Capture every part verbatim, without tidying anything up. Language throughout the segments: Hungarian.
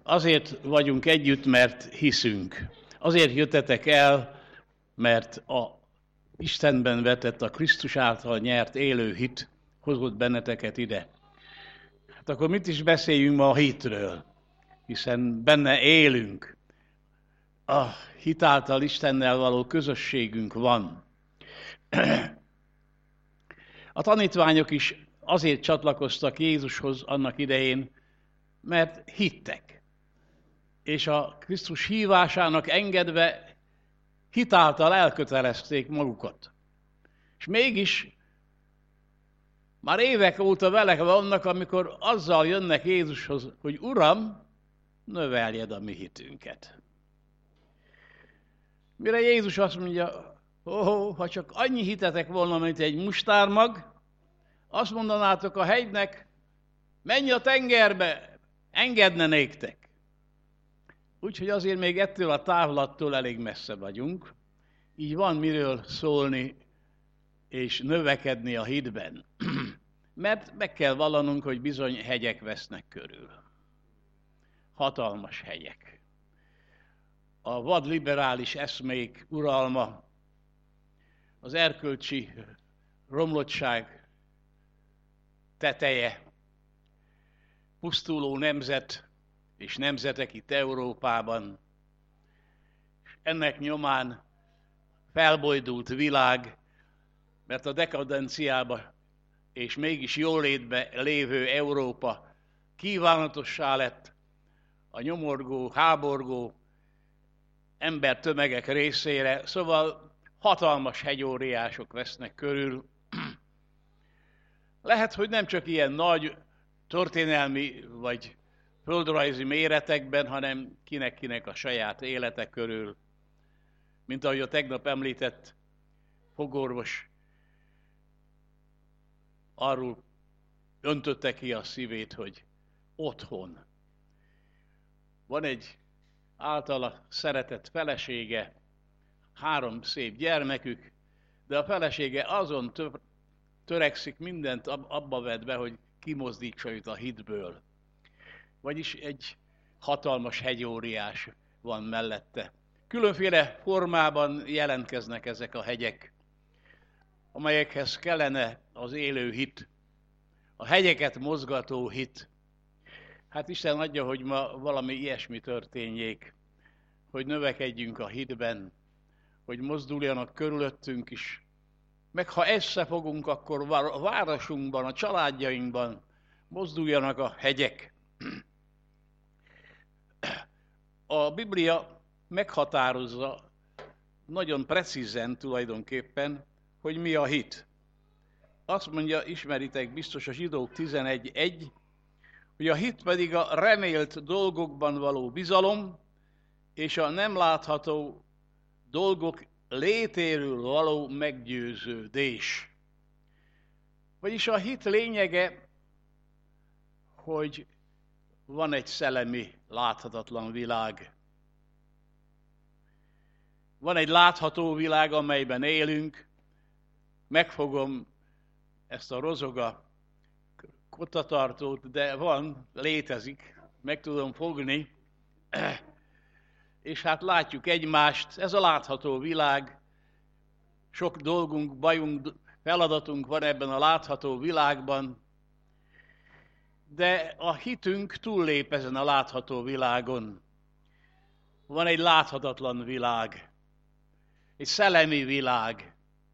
Azért vagyunk együtt, mert hiszünk. Azért jöttetek el, mert a Istenben vetett, a Krisztus által nyert élő hit hozott benneteket ide. Hát akkor mit is beszéljünk ma a hitről? Hiszen benne élünk. A hit által Istennel való közösségünk van. A tanítványok is azért csatlakoztak Jézushoz annak idején, mert hittek. És a Krisztus hívásának engedve hit által elkötelezték magukat. És mégis már évek óta vele vannak, amikor azzal jönnek Jézushoz, hogy Uram, növeljed a mi hitünket. Mire Jézus azt mondja, ó, ha csak annyi hitetek volna, mint egy mustármag, azt mondanátok a hegynek, menj a tengerbe, engedne néktek. Úgyhogy azért még ettől a távlattól elég messze vagyunk. Így van miről szólni és növekedni a hitben. Mert meg kell vallanunk, hogy bizony hegyek vesznek körül. Hatalmas hegyek. A vad liberális eszmék uralma, az erkölcsi romlottság teteje, pusztuló nemzet és nemzetek itt Európában, és ennek nyomán felbojdult világ, mert a dekadenciába és mégis jólétbe lévő Európa kívánatossá lett a nyomorgó, háborgó embertömegek részére, szóval hatalmas hegyóriások vesznek körül. Lehet, hogy nem csak ilyen nagy történelmi vagy földrajzi méretekben, hanem kinek-kinek a saját élete körül. Mint ahogy a tegnap említett fogorvos arról öntötte ki a szívét, hogy otthon van egy általa szeretett felesége, három szép gyermekük, de a felesége azon törekszik, mindent abba vet be, hogy kimozdítsa őt a hitből. Vagyis egy hatalmas hegyóriás van mellette. Különféle formában jelentkeznek ezek a hegyek, amelyekhez kellene az élő hit, a hegyeket mozgató hit. Hát Isten adja, hogy ma valami ilyesmi történjék, hogy növekedjünk a hitben, hogy mozduljanak körülöttünk is. Meg ha összefogunk, akkor a városunkban, a családjainkban mozduljanak a hegyek. A Biblia meghatározza nagyon precízen tulajdonképpen, hogy mi a hit. Azt mondja, ismeritek biztos a Zsidók tizenegy egy, hogy a hit pedig a remélt dolgokban való bizalom, és a nem látható dolgok létéről való meggyőződés. Vagyis a hit lényege, hogy van egy szellemi, láthatatlan világ. Van egy látható világ, amelyben élünk. Megfogom ezt a rozoga kottatartót, de van, létezik, meg tudom fogni, és hát látjuk egymást, ez a látható világ, sok dolgunk, bajunk, feladatunk van ebben a látható világban, de a hitünk túllép ezen a látható világon. Van egy láthatatlan világ, egy szellemi világ,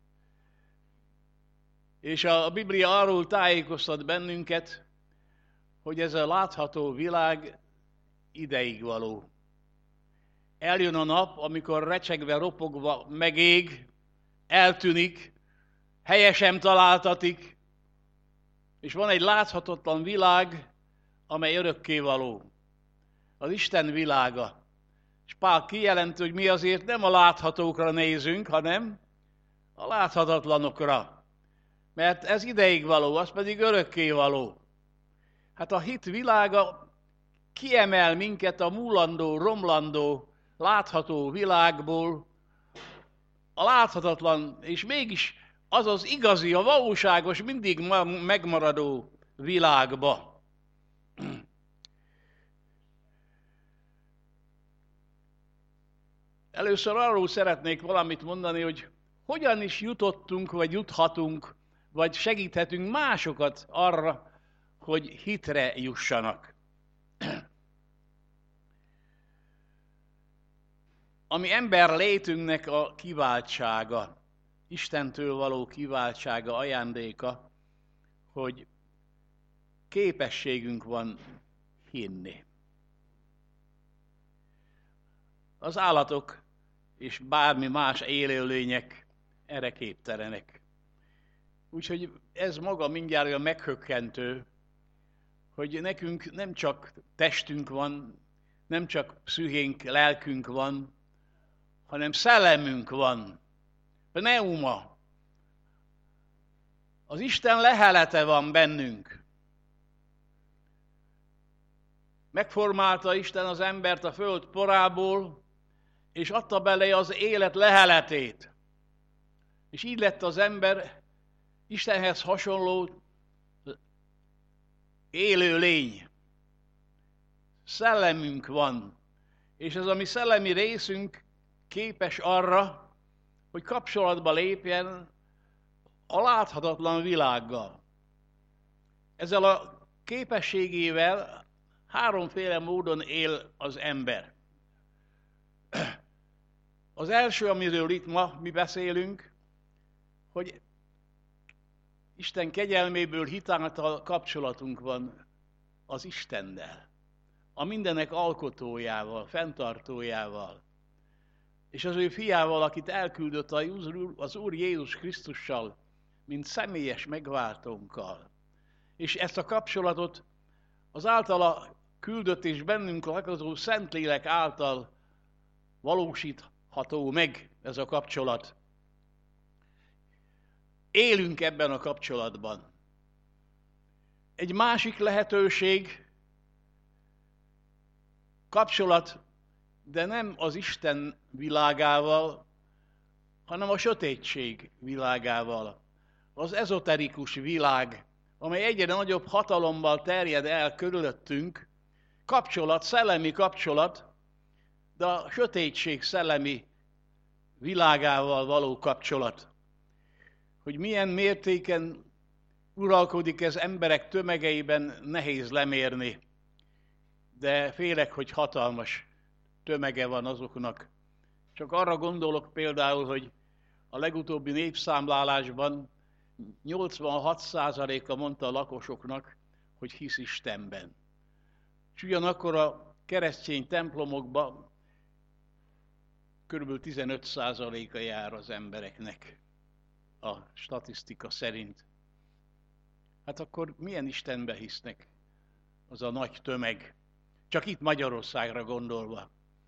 és a Biblia arról tájékoztat bennünket, hogy ez a látható világ ideig való. Eljön a nap, amikor recsegve, ropogva megég, eltűnik, helye sem találtatik, és van egy láthatatlan világ, amely örökkévaló. Az Isten világa. És Pál kijelenti, hogy mi azért nem a láthatókra nézünk, hanem a láthatatlanokra. Mert ez ideig való, az pedig örökkévaló. Hát a hit világa kiemel minket a múlandó, romlandó, látható világból, a láthatatlan, és mégis az az igazi, a valóságos, mindig megmaradó világba. Először arról szeretnék valamit mondani, hogy hogyan is jutottunk, vagy juthatunk, vagy segíthetünk másokat arra, hogy hitre jussanak. Ami ember létünknek a kiváltsága, Istentől való kiváltsága, ajándéka, hogy képességünk van hinni. Az állatok és bármi más élőlények erre képtelenek. Úgyhogy ez maga mindjárt olyan meghökkentő, hogy nekünk nem csak testünk van, nem csak pszichénk, lelkünk van, hanem szellemünk van. A pneuma. Az Isten lehelete van bennünk. Megformálta Isten az embert a föld porából, és adta bele az élet leheletét. És így lett az ember Istenhez hasonló élő lény. Szellemünk van, és ez a mi szellemi részünk képes arra, hogy kapcsolatba lépjen a láthatatlan világgal. Ezzel a képességével háromféle módon él az ember. Az első, amiről itt ma mi beszélünk, hogy Isten kegyelméből hitáltal kapcsolatunk van az Istennel, a mindenek alkotójával, fenntartójával, és az ő fiával, akit elküldött az Úr Jézus Krisztussal, mint személyes megváltónkkal. És ezt a kapcsolatot az általa küldött és bennünk lakozó Szentlélek által valósítható meg ez a kapcsolat. Élünk ebben a kapcsolatban. Egy másik lehetőség, kapcsolat, de nem az Isten világával, hanem a sötétség világával. Az ezoterikus világ, amely egyre nagyobb hatalommal terjed el körülöttünk, kapcsolat, szellemi kapcsolat, de a sötétség szellemi világával való kapcsolat. Hogy milyen mértéken uralkodik ez emberek tömegeiben, nehéz lemérni, de félek, hogy hatalmas tömege van azoknak. Csak arra gondolok például, hogy a legutóbbi népszámlálásban nyolcvanhat százaléka mondta a lakosoknak, hogy hisz Istenben. És ugyanakkor a keresztény templomokban kb. tizenöt százaléka jár az embereknek a statisztika szerint. Hát akkor milyen Istenbe hisznek az a nagy tömeg? Csak itt Magyarországra gondolva.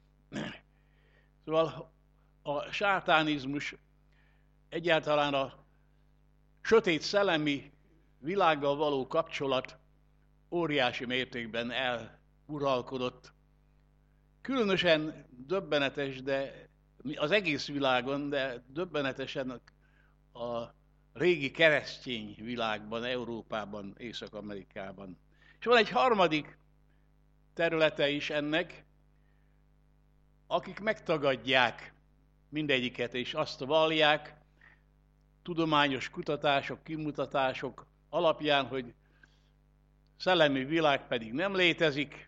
Szóval a sátánizmus egyáltalán a sötét szellemi világgal való kapcsolat óriási mértékben eluralkodott. Különösen döbbenetes, de az egész világon, de döbbenetesen a régi keresztény világban, Európában, Észak-Amerikában. És van egy harmadik területe is ennek, akik megtagadják mindegyiket, és azt vallják, tudományos kutatások, kimutatások alapján, hogy szellemi világ pedig nem létezik,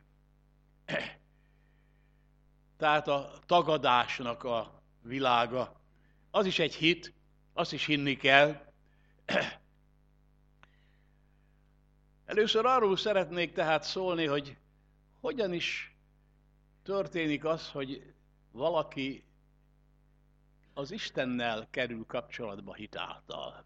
tehát a tagadásnak a világa. Az is egy hit, azt is hinni kell. Először arról szeretnék tehát szólni, hogy hogyan is történik az, hogy valaki az Istennel kerül kapcsolatba hitáltal.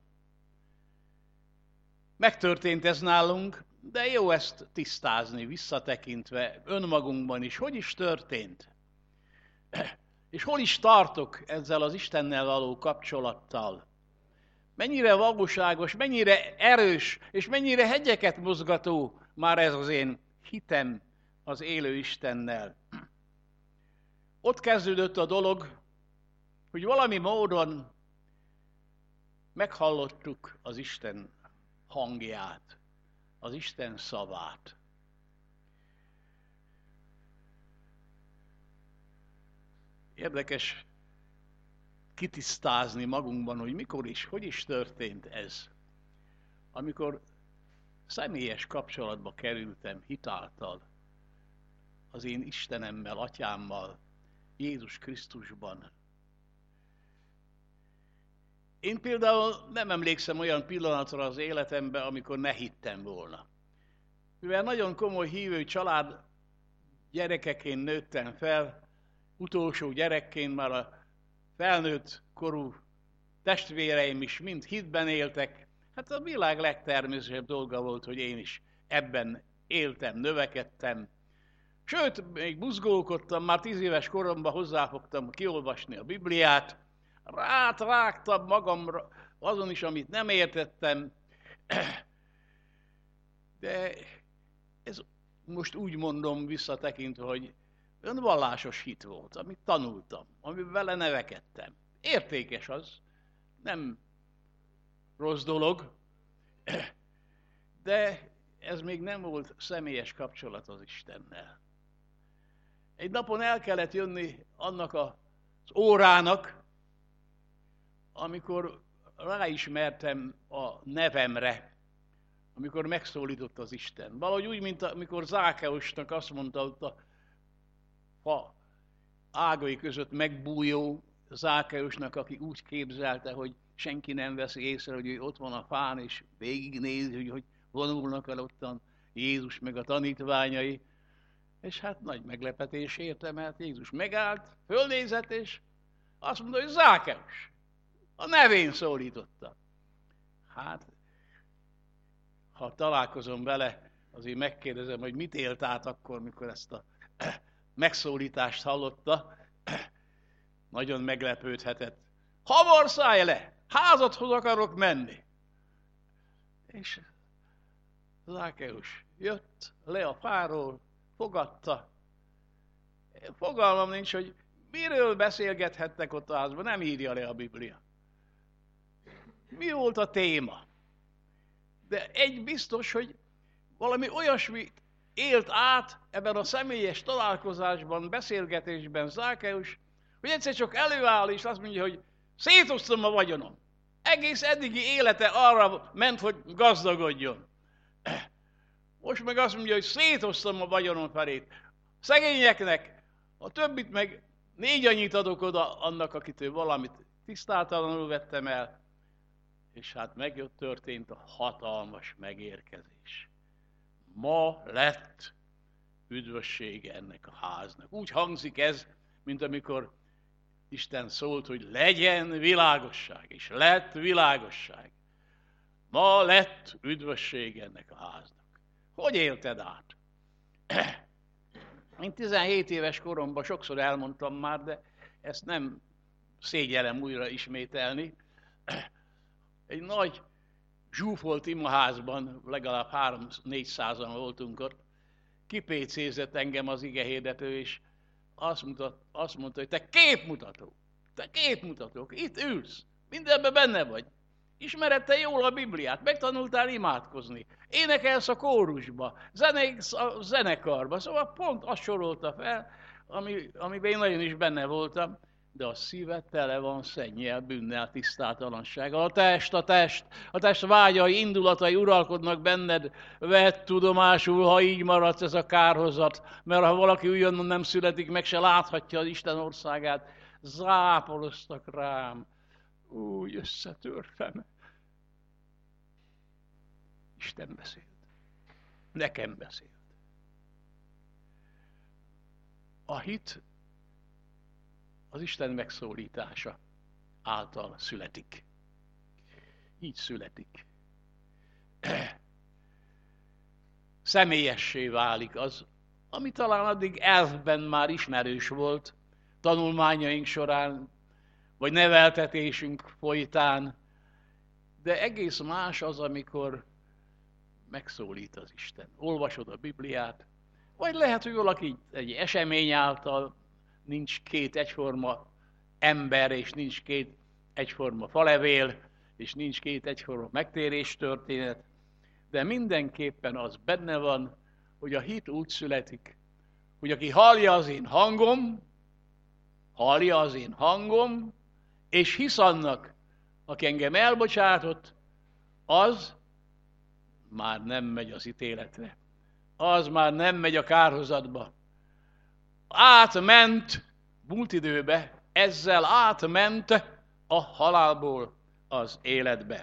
Megtörtént ez nálunk, de jó ezt tisztázni, visszatekintve önmagunkban is. Hogy is történt? És hol is tartok ezzel az Istennel való kapcsolattal? Mennyire valóságos, mennyire erős, és mennyire hegyeket mozgató már ez az én hitem az élő Istennel. Ott kezdődött a dolog, hogy valami módon meghallottuk az Isten hangját, az Isten szavát. Érdekes kitisztázni magunkban, hogy mikor is, hogy is történt ez. Amikor személyes kapcsolatba kerültem hitáltal az én Istenemmel, Atyámmal, Jézus Krisztusban. Én például nem emlékszem olyan pillanatra az életemben, amikor ne hittem volna. Mivel nagyon komoly hívő család gyerekeként nőttem fel, utolsó gyerekként már a felnőtt korú testvéreim is mind hitben éltek. Hát a világ legtermészetesebb dolga volt, hogy én is ebben éltem, növekedtem. Sőt, még buzgolkodtam, már tíz éves koromban hozzáfogtam kiolvasni a Bibliát, rátrágtam magamra azon is, amit nem értettem, de ez most úgy mondom visszatekintve, hogy olyan vallásos hit volt, amit tanultam, amiben vele nevekedtem. Értékes az, nem rossz dolog, de ez még nem volt személyes kapcsolat az Istennel. Egy napon el kellett jönni annak az órának, amikor ráismertem a nevemre, amikor megszólított az Isten. Valahogy úgy, mint amikor Zákeusnak azt mondta, ott a fa ágai között megbújó Zákeusnak, aki úgy képzelte, hogy senki nem veszi észre, hogy ő ott van a fán, és végignézi, hogy, hogy vonulnak el ottan Jézus meg a tanítványai. És hát nagy meglepetés érte, mert Jézus megállt, fölnézett, és azt mondta, hogy Zákeus. A nevén szólította. Hát, ha találkozom vele, azért megkérdezem, hogy mit élt át akkor, mikor ezt a megszólítást hallotta. Nagyon meglepődhetett. Hamar szállj le! Házadhoz akarok menni! És Zákeus jött le a fáról, fogadta. Fogalmam nincs, hogy miről beszélgethettek ott a házban, nem írja le a Biblia. Mi volt a téma? De egy biztos, hogy valami olyasmit élt át ebben a személyes találkozásban, beszélgetésben Zákeus, hogy egyszer csak előáll és azt mondja, hogy szétosztom a vagyonom. Egész eddigi élete arra ment, hogy gazdagodjon. Most meg azt mondja, hogy szétosztom a vagyonom felét. Szegényeknek, a többit meg négy annyit adok oda annak, akitől valamit tisztátalanul vettem el. És hát megjött történt a hatalmas megérkezés. Ma lett üdvössége ennek a háznak. Úgy hangzik ez, mint amikor Isten szólt, hogy legyen világosság, és lett világosság. Ma lett üdvössége ennek a háznak. Hogy élted át? Én tizenhét éves koromban sokszor elmondtam már, de ezt nem szégyellem újra ismételni. Egy nagy zsúfolt imaházban, legalább három-négyszázan voltunk ott, kipécézett engem az igehirdető, és azt, mutat, azt mondta, hogy te képmutató, te képmutató, itt ülsz, mindenben benne vagy. Ismered te jól a Bibliát, megtanultál imádkozni, énekelsz a kórusba, zenéksz a zenekarba, szóval pont azt sorolta fel, ami, amiben én nagyon is benne voltam, de a szíved tele van szennyel, bűnnel, tisztátalansággal. A test, a test, a test vágyai, indulatai uralkodnak benned, vedd tudomásul, ha így maradsz ez a kárhozat, mert ha valaki újonnan nem születik, meg se láthatja az Isten országát. Záporoztak rám, úgy összetörtem. Isten beszélt. Nekem beszélt. A hit az Isten megszólítása által születik. Így születik. Személyessé válik az, ami talán addig elfben már ismerős volt, tanulmányaink során, vagy neveltetésünk folytán, de egész más az, amikor megszólít az Isten. Olvasod a Bibliát, vagy lehet, hogy valaki egy esemény által, nincs két egyforma ember, és nincs két egyforma falevél, és nincs két egyforma megtérés történet, de mindenképpen az benne van, hogy a hit úgy születik, hogy aki hallja az én hangom, hallja az én hangom, és hisz annak, aki engem elbocsátott, az már nem megy az ítéletre. Az már nem megy a kárhozatba. Átment múlt időbe, ezzel átment a halálból az életbe.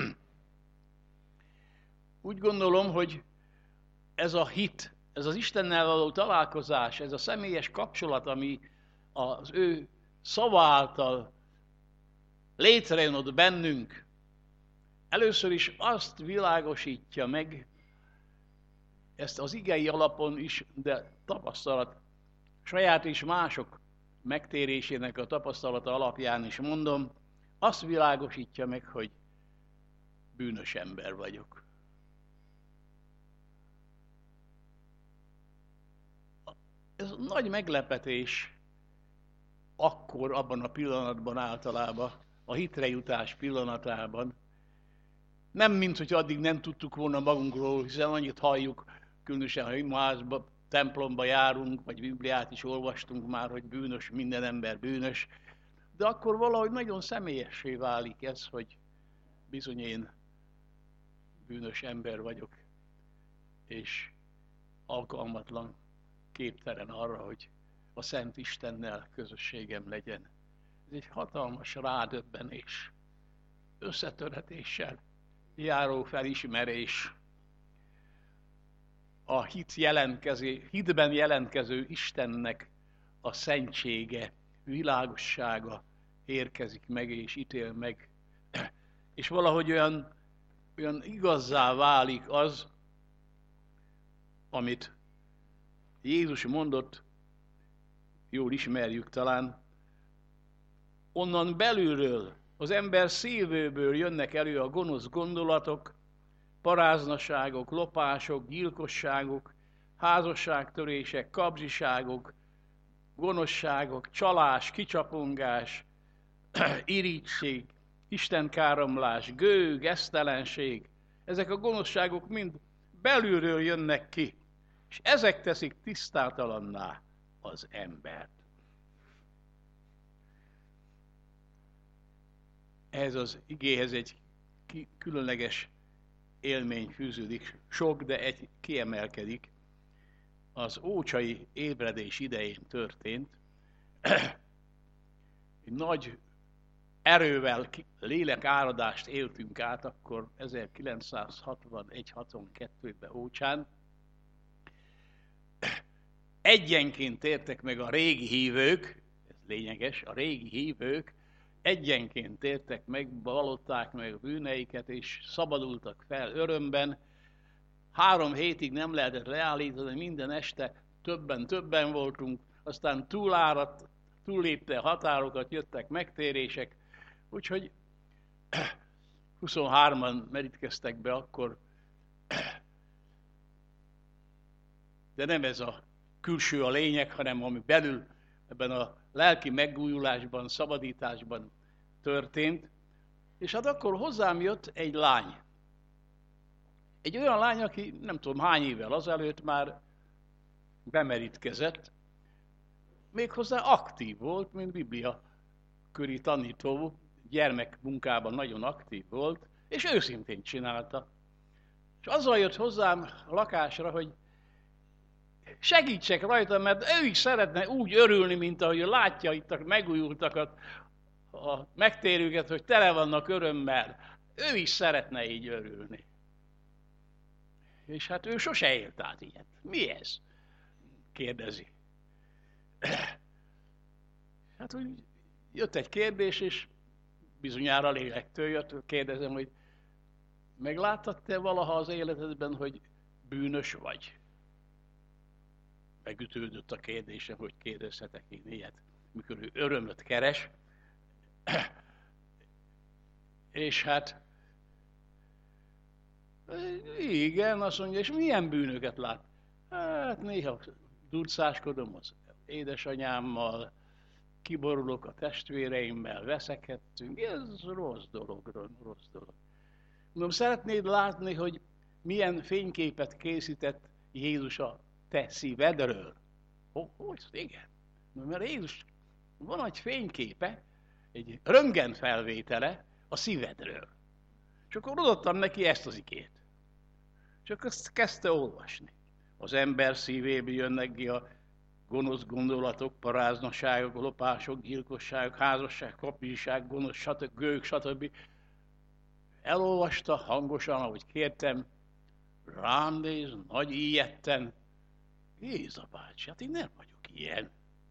Úgy gondolom, hogy ez a hit, ez az Istennel való találkozás, ez a személyes kapcsolat, ami az ő szava által létrejön ott bennünk, először is azt világosítja meg, ezt az igei alapon is, de tapasztalat, saját és mások megtérésének a tapasztalata alapján is mondom, azt világosítja meg, hogy bűnös ember vagyok. Ez nagy meglepetés akkor, abban a pillanatban általában, a hitre jutás pillanatában. Nem, mint hogy addig nem tudtuk volna magunkról, hiszen annyit halljuk, különösen, ha imaházba, templomba járunk, vagy Bibliát is olvastunk már, hogy bűnös, minden ember bűnös. De akkor valahogy nagyon személyessé válik ez, hogy bizony én bűnös ember vagyok, és alkalmatlan, képtelen arra, hogy a Szent Istennel közösségem legyen. Ez egy hatalmas rádöbbenés, összetöretéssel járó felismerés. A hit jelentkező, hitben jelentkező Istennek a szentsége, világossága érkezik meg és ítél meg. És valahogy olyan, olyan igazzá válik az, amit Jézus mondott, jól ismerjük talán, onnan belülről, az ember szívéből jönnek elő a gonosz gondolatok, paráznaságok, lopások, gyilkosságok, házasságtörések, kapzsiságok, gonoszságok, csalás, kicsapongás, irigység, istenkáromlás, gőg, esztelenség. Ezek a gonoszságok mind belülről jönnek ki, és ezek teszik tisztátalanná az embert. Ez az igéhez egy különleges élmény fűződik, sok, de egy kiemelkedik. Az ócsai ébredés idején történt. Nagy erővel, lélekáradást éltünk át akkor ezerkilencszázhatvanegy hatvankettőben Ócsán. Egyenként tértek meg a régi hívők, ez lényeges, a régi hívők egyenként tértek meg, vallották meg a bűneiket, és szabadultak fel örömben. Három hétig nem lehetett leállítani, minden este többen-többen voltunk, aztán túláradt, túllépte a határokat, jöttek megtérések, úgyhogy huszonhárman merítkeztek be akkor, de nem ez a külső a lényeg, hanem ami belül ebben a lelki megújulásban, szabadításban történt. És hát akkor hozzám jött egy lány. Egy olyan lány, aki nem tudom hány évvel azelőtt már bemerítkezett, méghozzá aktív volt, mint Biblia köri tanító, gyermekmunkában nagyon aktív volt, és őszintén csinálta. És azzal jött hozzám a lakásra, hogy segítsek rajta, mert ő is szeretne úgy örülni, mint ahogy látja itt a megújultakat, a megtérőket, hogy tele vannak örömmel. Ő is szeretne így örülni. És hát ő sose élt át ilyet. Mi ez? Kérdezi. Hát úgy jött egy kérdés, és bizonyára lélektől jött, kérdezem, hogy megláttad te valaha az életedben, hogy bűnös vagy? Megütődött a kérdésem, hogy kérdezhetek én ilyet, mikor ő örömöt keres. És hát igen, azt mondja, és milyen bűnöket lát? Hát néha durcáskodom az édesanyámmal, kiborulok a testvéreimmel, veszekedtünk, ez rossz dolog, rossz dolog. Mondom, szeretnéd látni, hogy milyen fényképet készített Jézus a te szívedről? Hogy? Igen. Mert Jézus van egy fényképe, egy röntgenfelvétele a szívedről. És akkor adottam neki ezt az igét. És akkor ezt kezdte olvasni. Az ember szívéből jönnek ki a gonosz gondolatok, paráznaságok, lopások, gyilkosságok, házasság, kapcsiság, gonosz, stb. Gők, stb. Elolvasta hangosan, ahogy kértem, rám néz, nagy ijedten. Géza bácsi, hát én nem vagyok ilyen.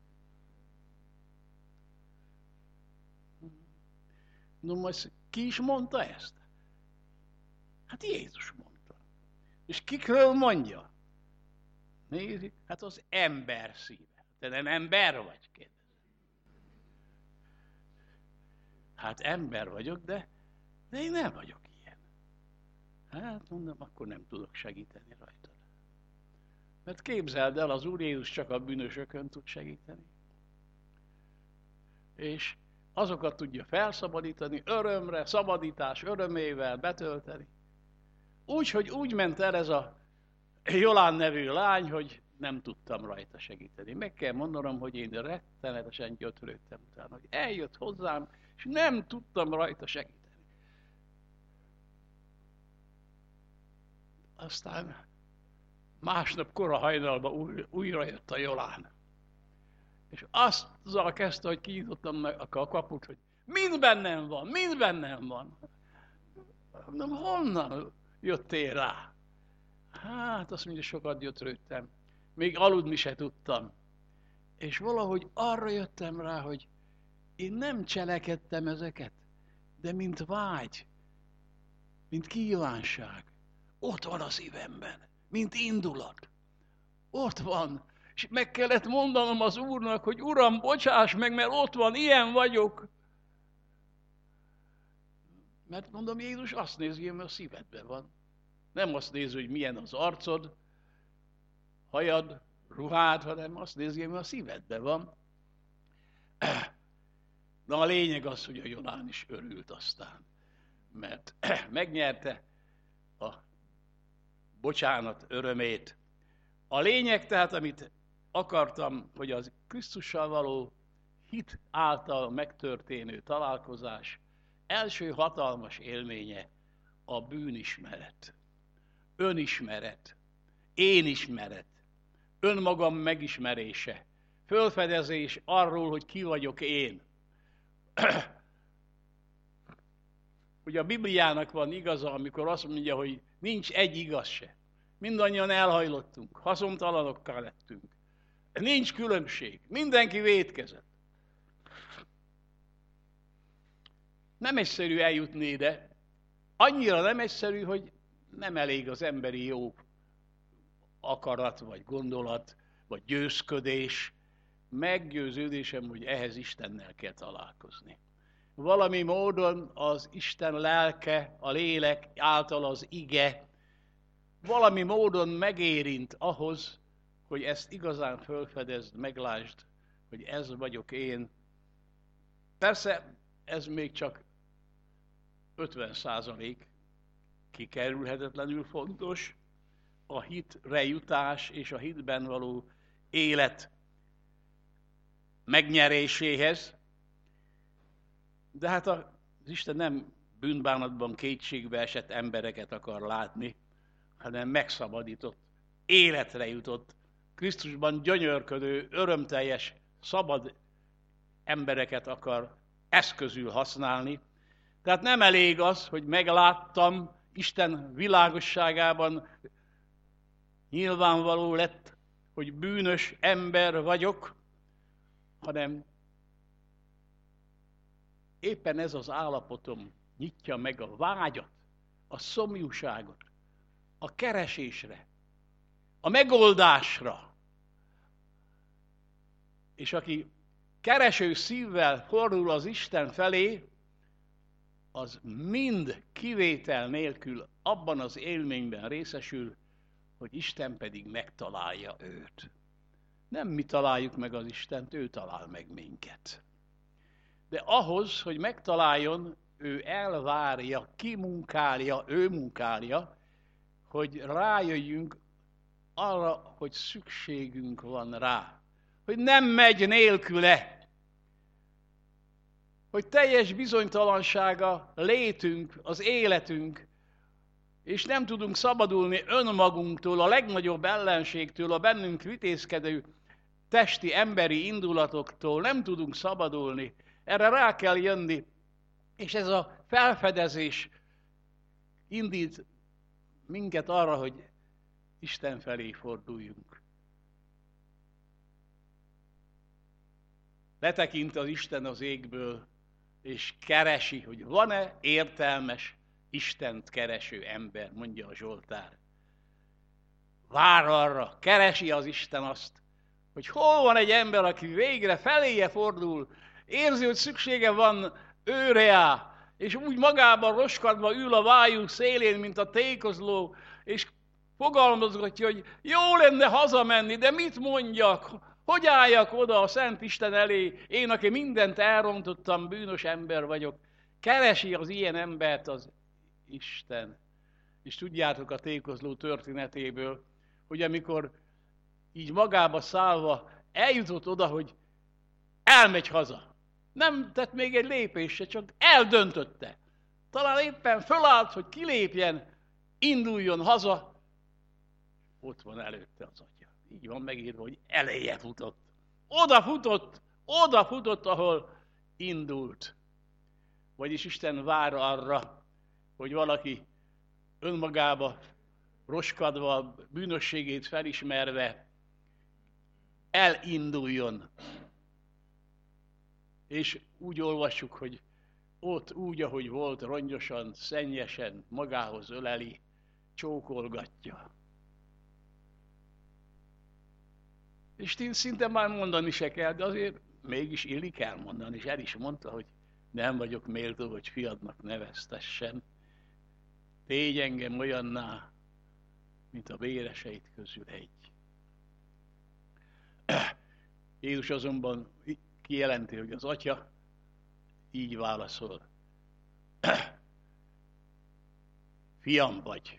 No, most ki is mondta ezt? Hát Jézus mondta. És kikről mondja? Nézi, hát az ember szíve. Te nem ember vagy, kérdez. Hát ember vagyok, de, de én nem vagyok ilyen. Hát mondom, akkor nem tudok segíteni rajtad. Mert képzeld el, az Úr Jézus csak a bűnösökön tud segíteni. És azokat tudja felszabadítani, örömre, szabadítás örömével betölteni. Úgy, hogy úgy ment el ez a Jolán nevű lány, hogy nem tudtam rajta segíteni. Meg kell mondanom, hogy én rettenetesen gyötrődtem utána, hogy eljött hozzám, és nem tudtam rajta segíteni. Aztán másnap kora hajnalban új, újra jött a Jolán. És azzal kezdte, hogy kinyitottam meg a kaput, hogy mind bennem van, mind bennem van. Mondom, honnan jöttél rá? Hát azt mondja, sokat gyötrődtem. Még aludni se tudtam. És valahogy arra jöttem rá, hogy én nem cselekedtem ezeket, de mint vágy, mint kívánság, ott van a szívemben, mint indulat. Ott van. És meg kellett mondanom az Úrnak, hogy Uram, bocsáss meg, mert ott van, ilyen vagyok. Mert mondom, Jézus azt nézi, hogy a szívedben van. Nem azt nézi, hogy milyen az arcod, hajad, ruhád, hanem azt nézi, hogy a szívedben van. Na a lényeg az, hogy a Jolán is örült aztán, mert megnyerte a bocsánat örömét. A lényeg tehát, amit akartam, hogy az Krisztussal való hit által megtörténő találkozás első hatalmas élménye a bűnismeret, önismeret, énismeret, önmagam megismerése, fölfedezés arról, hogy ki vagyok én. Ugye a Bibliának van igaza, amikor azt mondja, hogy nincs egy igaz se. Mindannyian elhajlottunk, haszontalanokká lettünk. Nincs különbség, mindenki vétkezett. Nem egyszerű eljutni ide, annyira nem egyszerű, hogy nem elég az emberi jó akarat, vagy gondolat, vagy győzködés. Meggyőződésem, hogy ehhez Istennel kell találkozni. Valami módon az Isten lelke, a lélek által az ige, valami módon megérint ahhoz, hogy ezt igazán felfedezd, meglásd, hogy ez vagyok én. Persze ez még csak ötven százalék, kikerülhetetlenül fontos, a hitre jutás és a hitben való élet megnyeréséhez. De hát az Isten nem bűnbánatban kétségbe esett embereket akar látni, hanem megszabadított, életre jutott, Krisztusban gyönyörködő, örömteljes, szabad embereket akar eszközül használni. Tehát nem elég az, hogy megláttam, Isten világosságában nyilvánvaló lett, hogy bűnös ember vagyok, hanem éppen ez az állapotom nyitja meg a vágyat, a szomjúságot, a keresésre, a megoldásra. És aki kereső szívvel fordul az Isten felé, az mind kivétel nélkül abban az élményben részesül, hogy Isten pedig megtalálja őt. Nem mi találjuk meg az Istent, ő talál meg minket. De ahhoz, hogy megtaláljon, ő elvárja, kimunkálja, ő munkálja, hogy rájöjjünk arra, hogy szükségünk van rá. Hogy nem megy nélküle. hogy teljes bizonytalansága létünk, az életünk, és nem tudunk szabadulni önmagunktól, a legnagyobb ellenségtől, a bennünk vitézkedő testi, emberi indulatoktól, nem tudunk szabadulni. Erre rá kell jönni, és ez a felfedezés indít minket arra, hogy Isten felé forduljunk. Letekint az Isten az égből, és keresi, hogy van-e értelmes, Istent kereső ember, mondja a Zsoltár. Vár arra, keresi az Isten azt, hogy hol van egy ember, aki végre feléje fordul, érzi, hogy szüksége van őre, és úgy magában roskadva ül a vájú szélén, mint a tékozló, és fogalmazgatja, hogy jó lenne hazamenni, de mit mondjak? Hogy álljak oda a Szent Isten elé? Én, aki mindent elrontottam, bűnös ember vagyok. Keresi az ilyen embert az Isten. És tudjátok a tékozló történetéből, hogy amikor így magába szállva eljutott oda, hogy elmegy haza. Nem tett még egy lépést se, csak eldöntötte. Talán éppen fölállt, hogy kilépjen, induljon haza. Ott van előtte az atya. Így van megírva, hogy eléje futott. Oda futott, oda futott, ahol indult. Vagyis Isten vár arra, hogy valaki önmagába roskadva, bűnösségét felismerve elinduljon. És úgy olvassuk, hogy ott úgy, ahogy volt, rongyosan, szennyesen magához öleli, csókolgatja. És szinte már mondani se kell, de azért mégis illik elmondani, és el is mondta, hogy nem vagyok méltó, hogy fiadnak neveztessen. Tégy engem olyanná, mint a véreseit közül egy. Jézus azonban kijelenti, hogy az atya így válaszol. Fiam vagy.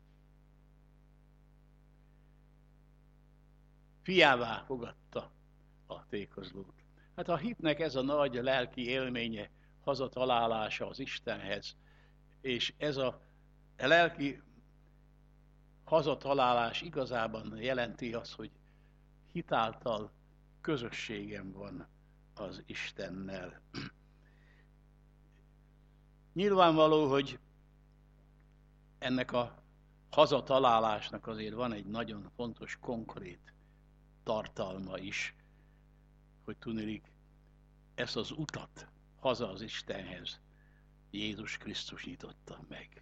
Fiává fogadta a tékozlót. Hát a hitnek ez a nagy lelki élménye, hazatalálása az Istenhez, és ez a lelki hazatalálás igazában jelenti azt, hogy hitáltal közösségem van az Istennel. Nyilvánvaló, hogy ennek a hazatalálásnak azért van egy nagyon fontos, konkrét tartalma is, hogy tudniillik, ezt az utat haza az Istenhez Jézus Krisztus nyitotta meg.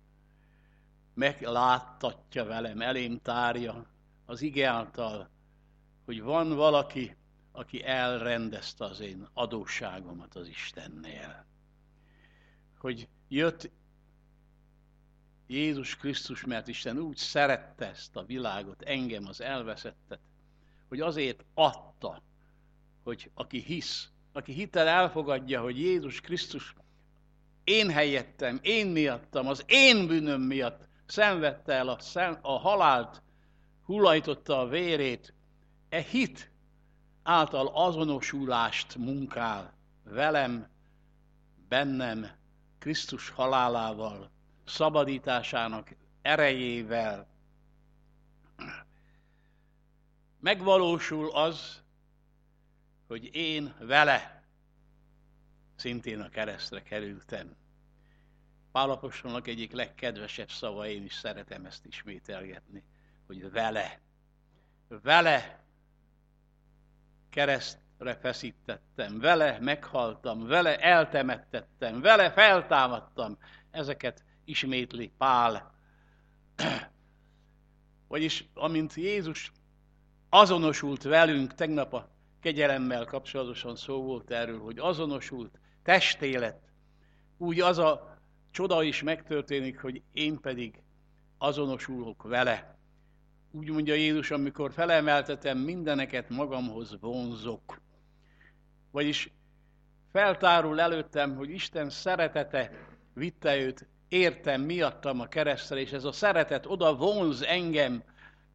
Megláttatja velem, elém tárja az ige által, hogy van valaki, aki elrendezte az én adósságomat az Istennél. Hogy jött Jézus Krisztus, mert Isten úgy szerette ezt a világot, engem, az elveszettet, hogy azért adta, hogy aki hisz, aki hittel elfogadja, hogy Jézus Krisztus én helyettem, én miattam, az én bűnöm miatt szenvedte el a, szem, a halált, hullajtotta a vérét, e hit által azonosulást munkál velem, bennem, Krisztus halálával, szabadításának erejével. Megvalósul az, hogy én vele szintén a keresztre kerültem. Pál apostolnak egyik legkedvesebb szava, én is szeretem ezt ismételgetni, hogy vele, vele keresztre feszítettem, vele meghaltam, vele eltemettettem, vele feltámadtam. Ezeket ismétli Pál. Vagyis amint Jézus azonosult velünk, tegnap a kegyelemmel kapcsolatosan szó volt erről, hogy azonosult, testé lett, úgy az a csoda is megtörténik, hogy én pedig azonosulok vele. Úgy mondja Jézus, amikor felemeltetem, mindeneket magamhoz vonzok. Vagyis feltárul előttem, hogy Isten szeretete vitte őt, értem, miattam a keresztre, és ez a szeretet oda vonz engem,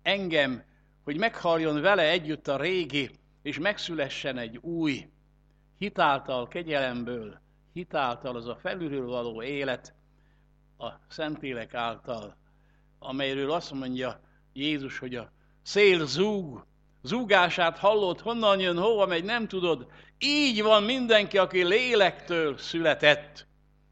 engem, hogy meghaljon vele együtt a régi, és megszülessen egy új. hitáltal, kegyelemből, hitáltal az a felülről való élet a Szentlélek által, amelyről azt mondja Jézus, hogy a szél zúg, zúgását hallod, honnan jön, hova megy, nem tudod. Így van mindenki, aki lélektől született.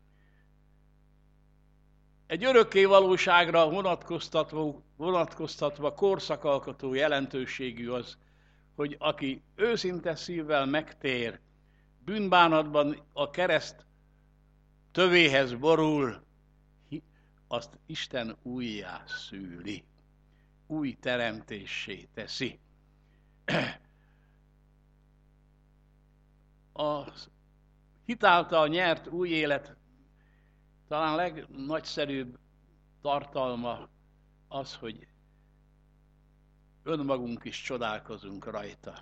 Egy örökké valóságra vonatkoztatva, vonatkoztatva korszakalkotó jelentőségű az, hogy aki őszinte szívvel megtér, bűnbánatban a kereszt tövéhez borul, azt Isten újjá szüli, új teremtéssé teszi. A hitáltal nyert új élet talán legnagyszerűbb tartalma az, hogy önmagunk is csodálkozunk rajta.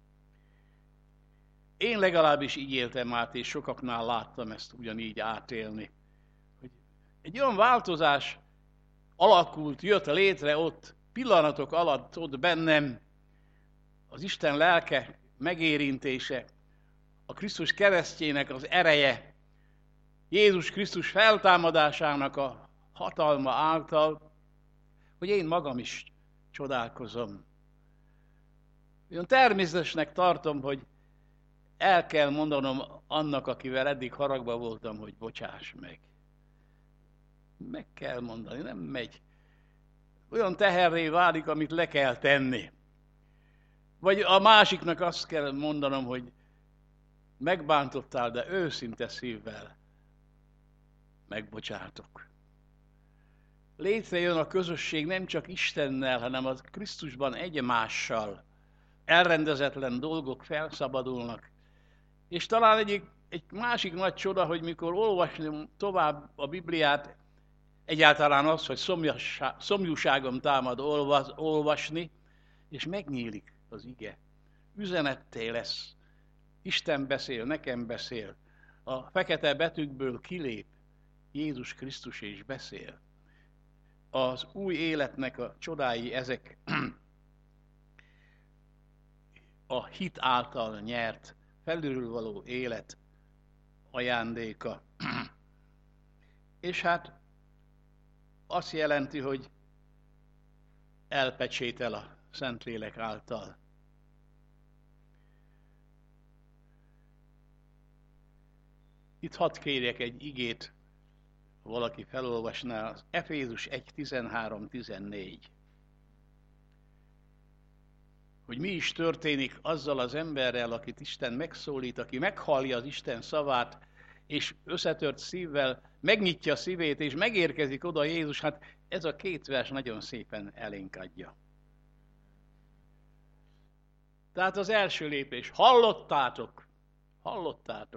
Én legalábbis így éltem át, és sokaknál láttam ezt ugyanígy átélni, hogy egy olyan változás alakult, jött létre ott, pillanatok alatt ott bennem, az Isten lelke megérintése, a Krisztus keresztjének az ereje, Jézus Krisztus feltámadásának a hatalma által, hogy én magam is csodálkozom. Olyan természetesnek tartom, hogy el kell mondanom annak, akivel eddig haragba voltam, hogy bocsáss meg. Meg kell mondani, nem megy. Olyan teherré válik, amit le kell tenni. Vagy a másiknak azt kell mondanom, hogy megbántottál, de őszinte szívvel megbocsátok. Létrejön a közösség nem csak Istennel, hanem a Krisztusban egymással. Elrendezetlen dolgok felszabadulnak. És talán egyik, egy másik nagy csoda, hogy mikor olvasni tovább a Bibliát, egyáltalán az, hogy szomjúságom támad olvas, olvasni, és megnyílik az ige. Üzenetté lesz. Isten beszél, nekem beszél. A fekete betűkből kilép Jézus Krisztus és beszél. Az új életnek a csodái ezek a hit által nyert, felülről való élet ajándéka. És hát azt jelenti, hogy elpecsétel a Szentlélek által. Itt hadd kérjek egy igét, ha valaki felolvasná, az Efézus egy tizenhárom tizennégy. Hogy mi is történik azzal az emberrel, akit Isten megszólít, aki meghallja az Isten szavát, és összetört szívvel megnyitja a szívét, és megérkezik oda Jézus. Hát ez a két vers nagyon szépen elénk adja. Tehát az első lépés. Hallottátok. Hallottátok.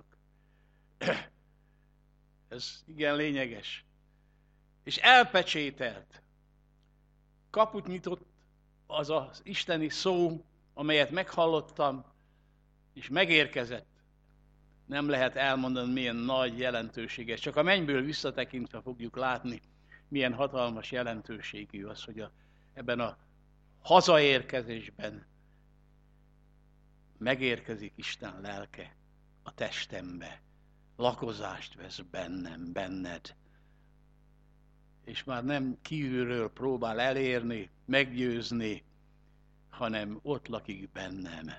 Ez igen lényeges. És elpecsételt. Kaput nyitott az az isteni szó, amelyet meghallottam, és megérkezett. Nem lehet elmondani, milyen nagy jelentőséges. Csak a mennyből visszatekintve fogjuk látni, milyen hatalmas jelentőségű az, hogy a, ebben a hazaérkezésben megérkezik Isten lelke a testembe. Lakozást vesz bennem, benned. És már nem kívülről próbál elérni, meggyőzni, hanem ott lakik bennem.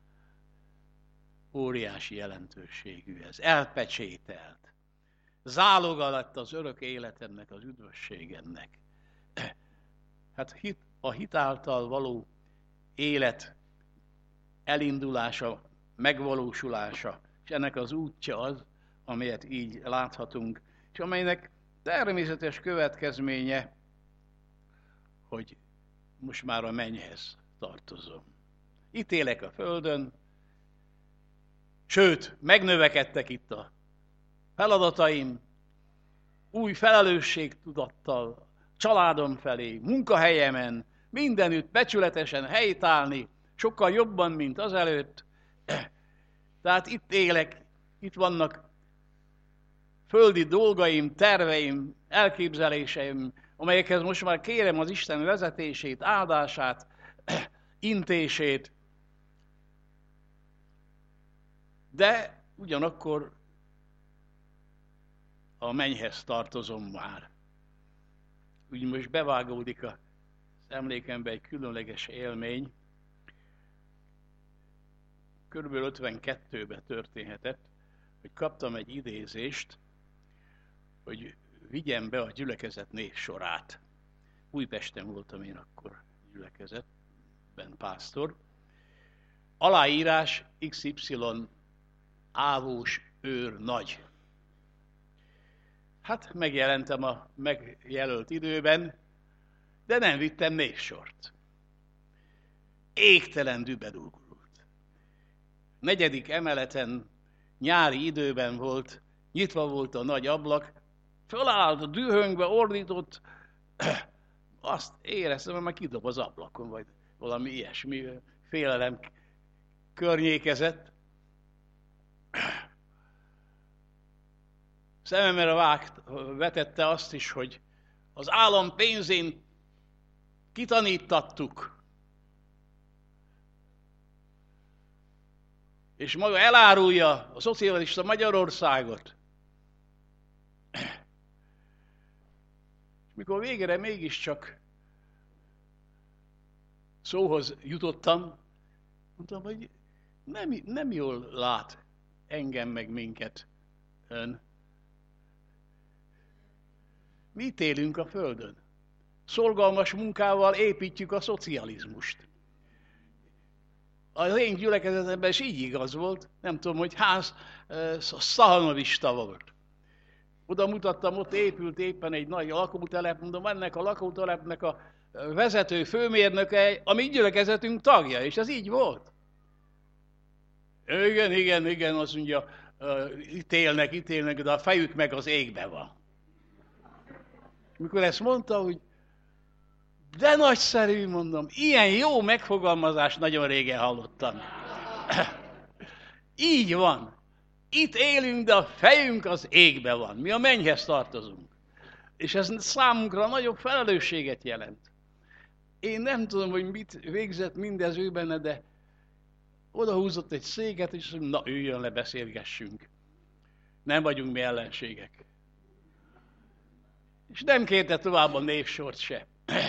Óriási jelentőségű ez. Elpecsételt. Záloga lett az örök életemnek, az üdvösségemnek. Hát hit, a hit által való élet elindulása, megvalósulása, és ennek az útja az, amelyet így láthatunk, és amelynek természetes következménye, hogy most már a mennyhez tartozom. Itt élek a földön, sőt, megnövekedtek itt a feladataim, új felelősségtudattal, családom felé, munkahelyemen, mindenütt becsületesen helytállni, sokkal jobban, mint azelőtt. Tehát itt élek, itt vannak földi dolgaim, terveim, elképzeléseim, amelyekhez most már kérem az Isten vezetését, áldását, intését. De ugyanakkor a mennyhez tartozom már. Úgy most bevágódik az emlékembe egy különleges élmény. Körülbelül ötvenkettőben történhetett, hogy kaptam egy idézést, hogy vigyem be a gyülekezet névsorát. Újpesten voltam én akkor gyülekezetben pásztor. Aláírás iksz ipszilon ávós őr nagy. Hát megjelentem a megjelölt időben, de nem vittem névsort. Égtelen dübe dugulult. Negyedik emeleten nyári időben volt, nyitva volt a nagy ablak, fölállt, dühöngve ordított, azt éreztem, hogy már kidob az ablakon, vagy valami ilyesmi félelem környékezett. Szememre vágt, vetette azt is, hogy az állam pénzén kitanítattuk, és maga elárulja a szocialista Magyarországot. És mikor végére mégiscsak szóhoz jutottam, mondtam, hogy nem, nem jól lát engem meg minket ön. Mi itt élünk a Földön. Szorgalmas munkával építjük a szocializmust. Az én gyülekezetemben is így igaz volt. Nem tudom, hogy ház szalmavista volt. Oda mutattam, ott épült éppen egy nagy lakótelep, mondom, ennek a lakótelepnek a vezető főmérnöke a mi gyülekezetünk tagja, és ez így volt. Igen, igen, igen, azt mondja, ítélnek, ítélnek, de a fejük meg az égbe van. Mikor ezt mondta, hogy de nagyszerű, mondom, ilyen jó megfogalmazást nagyon régen hallottam. Így van. Itt élünk, de a fejünk az égbe van. Mi a mennyhez tartozunk. És ez számunkra nagyobb felelősséget jelent. Én nem tudom, hogy mit végzett mindez ő benne, de odahúzott egy széket, és na, üljön le, beszélgessünk. Nem vagyunk mi ellenségek. És nem kérte tovább a névsort se.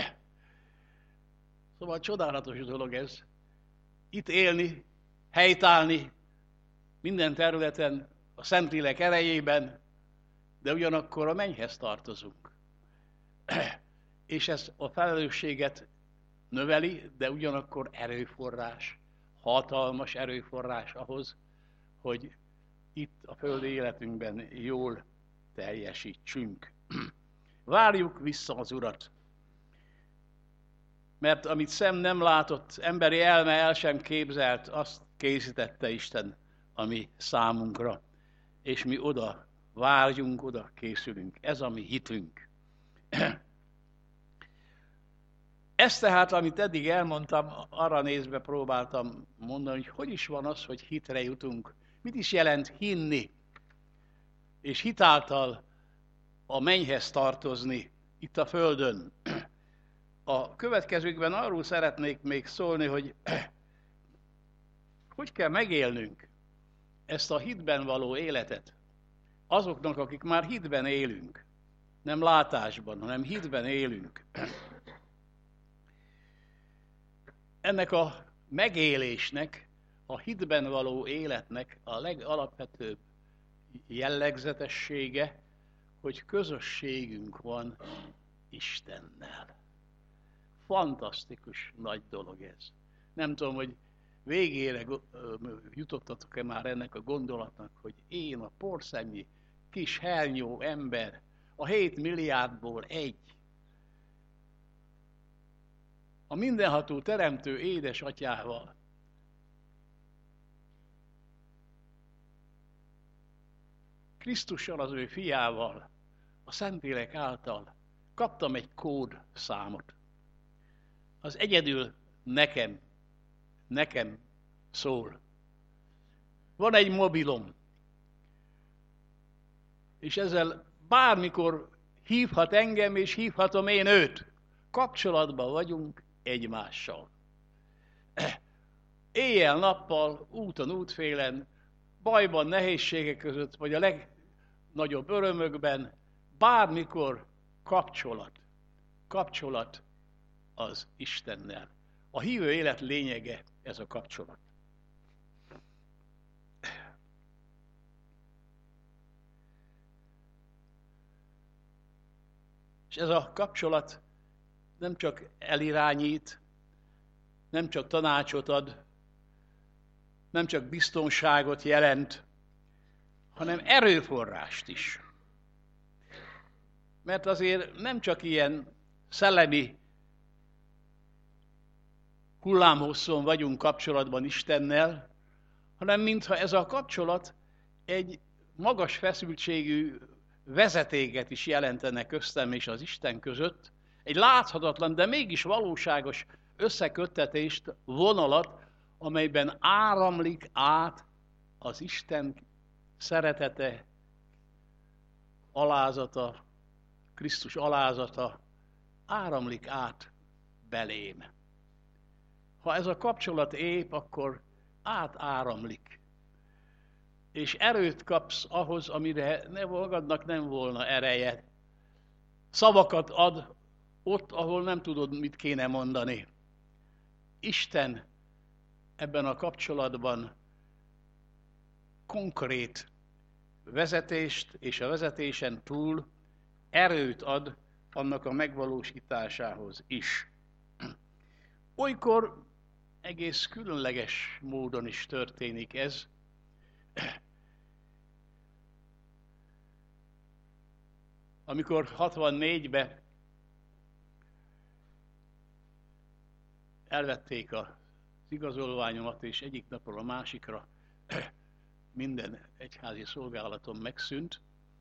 Szóval csodálatos dolog ez. Itt élni, helytállni, minden területen, a Szentlélek erejében, de ugyanakkor a mennyhez tartozunk. És ez a felelősséget növeli, de ugyanakkor erőforrás, hatalmas erőforrás ahhoz, hogy itt a földi életünkben jól teljesítsünk. Várjuk vissza az Urat. Mert amit szem nem látott, emberi elme el sem képzelt, azt készítette Isten a mi számunkra. És mi oda várjunk, oda készülünk. Ez a mi hitünk. Ezt tehát, amit eddig elmondtam, arra nézve próbáltam mondani, hogy hogy is van az, hogy hitre jutunk. Mit is jelent hinni? És hitáltal a mennyhez tartozni itt a Földön. A következőkben arról szeretnék még szólni, hogy hogy kell megélnünk ezt a hitben való életet azoknak, akik már hitben élünk. Nem látásban, hanem hitben élünk. Ennek a megélésnek, a hitben való életnek a legalapvetőbb jellegzetessége, hogy közösségünk van Istennel. Fantasztikus nagy dolog ez. Nem tudom, hogy végére jutottatok-e már ennek a gondolatnak, hogy én a porszemnyi kis hernyó ember, a hét milliárdból egy, a mindenható teremtő édesatyával Krisztussal, az ő fiával, a Szentlélek által kaptam egy kódszámot. Az egyedül nekem, nekem szól. Van egy mobilom, és ezzel bármikor hívhat engem, és hívhatom én őt. Kapcsolatban vagyunk egymással. Éjjel-nappal, úton, útfélen, bajban, nehézségek között, vagy a legnagyobb örömökben, bármikor kapcsolat. Kapcsolat az Istennel. A hívő élet lényege ez a kapcsolat. És ez a kapcsolat nem csak elirányít, nem csak tanácsot ad, nem csak biztonságot jelent, hanem erőforrást is. Mert azért nem csak ilyen szellemi hullámhosszon vagyunk kapcsolatban Istennel, hanem mintha ez a kapcsolat egy magas feszültségű vezetéket is jelentene köztem és az Isten között, egy láthatatlan, de mégis valóságos összeköttetést, vonalat, amelyben áramlik át az Isten szeretete, alázata, Krisztus alázata, áramlik át belém. Ha ez a kapcsolat épp, akkor átáramlik. És erőt kapsz ahhoz, amire ne magadnak nem volna ereje. Szavakat ad ott, ahol nem tudod, mit kéne mondani. Isten ebben a kapcsolatban konkrét vezetést, és a vezetésen túl erőt ad annak a megvalósításához is. Olykor egész különleges módon is történik ez. Amikor hatvannégyben elvették az igazolványomat, és egyik napról a másikra minden egyházi szolgálatom megszűnt,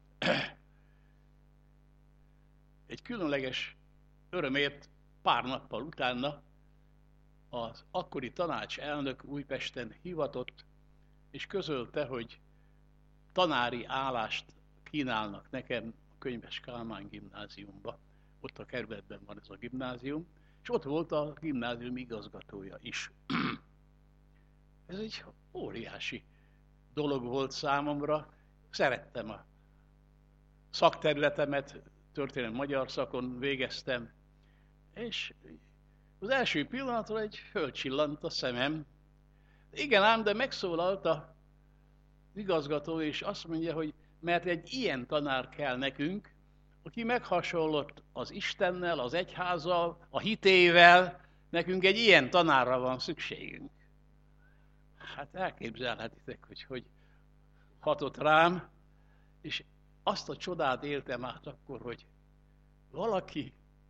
egy különleges örömért pár nappal utána az akkori tanácselnök Újpesten hivatott, és közölte, hogy tanári állást kínálnak nekem a Könyves Kálmán gimnáziumba. Ott a kerületben van ez a gimnázium, és ott volt a gimnázium igazgatója is. Ez egy óriási dolog volt számomra. Szerettem a szakterületemet, történelmi magyar szakon végeztem, és az első pillanatról egy fölcsillant a szemem. Igen ám, de megszólalt az igazgató, és azt mondja, hogy mert egy ilyen tanár kell nekünk, aki meghasonlott az Istennel, az egyházzal, a hitével, nekünk egy ilyen tanárra van szükségünk. Hát elképzelhetitek, hogy hogy hatott rám, és azt a csodát éltem át akkor, hogy valaki,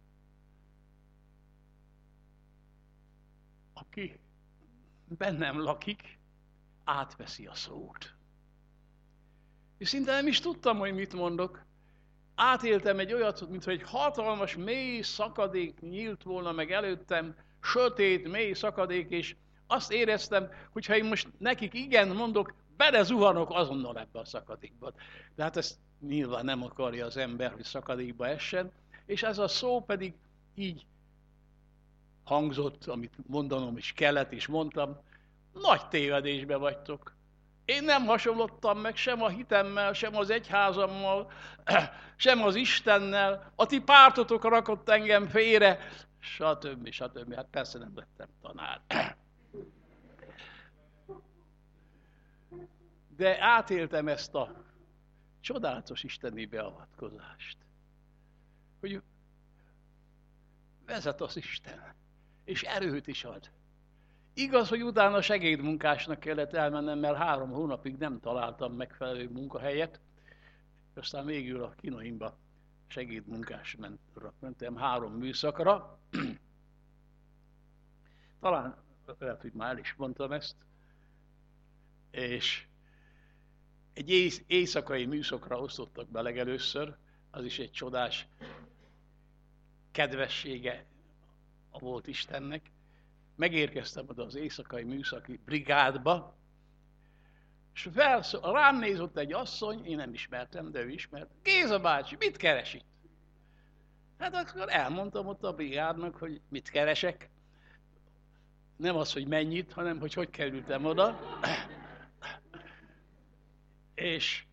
aki bennem lakik, átveszi a szót. És szinte nem is tudtam, hogy mit mondok. Átéltem egy olyat, mintha egy hatalmas, mély szakadék nyílt volna meg előttem, sötét, mély szakadék, és azt éreztem, hogy ha én most nekik igen mondok, belezuhanok azonnal ebbe a szakadékba. De hát ezt nyilván nem akarja az ember, hogy szakadékba essen, és ez a szó pedig így hangzott, amit mondanom is kellett, és mondtam, nagy tévedésbe vagytok. Én nem hasonlottam meg sem a hitemmel, sem az egyházammal, sem az Istennel, a ti pártotok rakott engem félre, stb. stb. Hát persze nem lettem tanár. De átéltem ezt a csodálatos isteni beavatkozást, hogy vezet az Isten, és erőt is ad. Igaz, hogy utána segédmunkásnak kellett elmennem, mert három hónapig nem találtam megfelelő munkahelyet, aztán végül a Kinoimba segédmunkás mentem három műszakra. Talán lehet, hogy már el is mondtam ezt, és egy éjszakai műszakra osztottak be legelőször, az is egy csodás kedvessége volt Istennek. Megérkeztem oda az éjszakai műszaki brigádba, és felszól, rám nézott egy asszony, én nem ismertem, de ő ismert. Géza bácsi, mit keres itt? Hát akkor elmondtam ott a brigádnak, hogy mit keresek. Nem az, hogy mennyit, hanem hogy hogy kerültem oda. És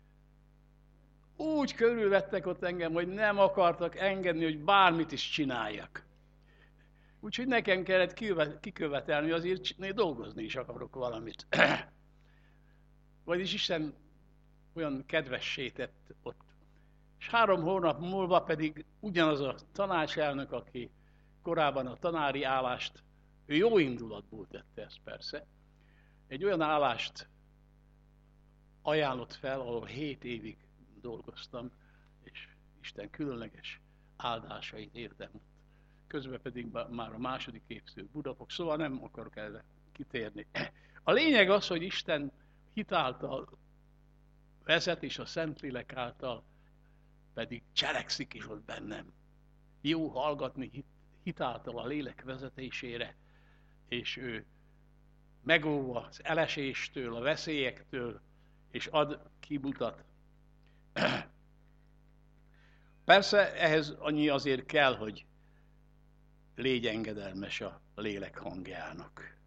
úgy körülvettek ott engem, hogy nem akartak engedni, hogy bármit is csináljak. Úgyhogy nekem kellett kikövetelni, azért én dolgozni is akarok valamit. Vagyis Isten olyan kedvessé tett ott. És három hónap múlva pedig ugyanaz a tanácselnök, aki korábban a tanári állást, ő jó indulatból tette ezt persze, egy olyan állást ajánlott fel, ahol hét évig dolgoztam, és Isten különleges áldásait értem. Közben pedig már a második évsző Budapok, szóval nem akarok erre kitérni. A lényeg az, hogy Isten hitáltal vezet, és a Szentlélek által pedig cselekszik is ott bennem. Jó hallgatni hit, hitáltal a lélek vezetésére, és ő megóva az eleséstől, a veszélyektől, és ad, kimutat. Persze ehhez annyi azért kell, hogy légy engedelmes a lélek hangjának.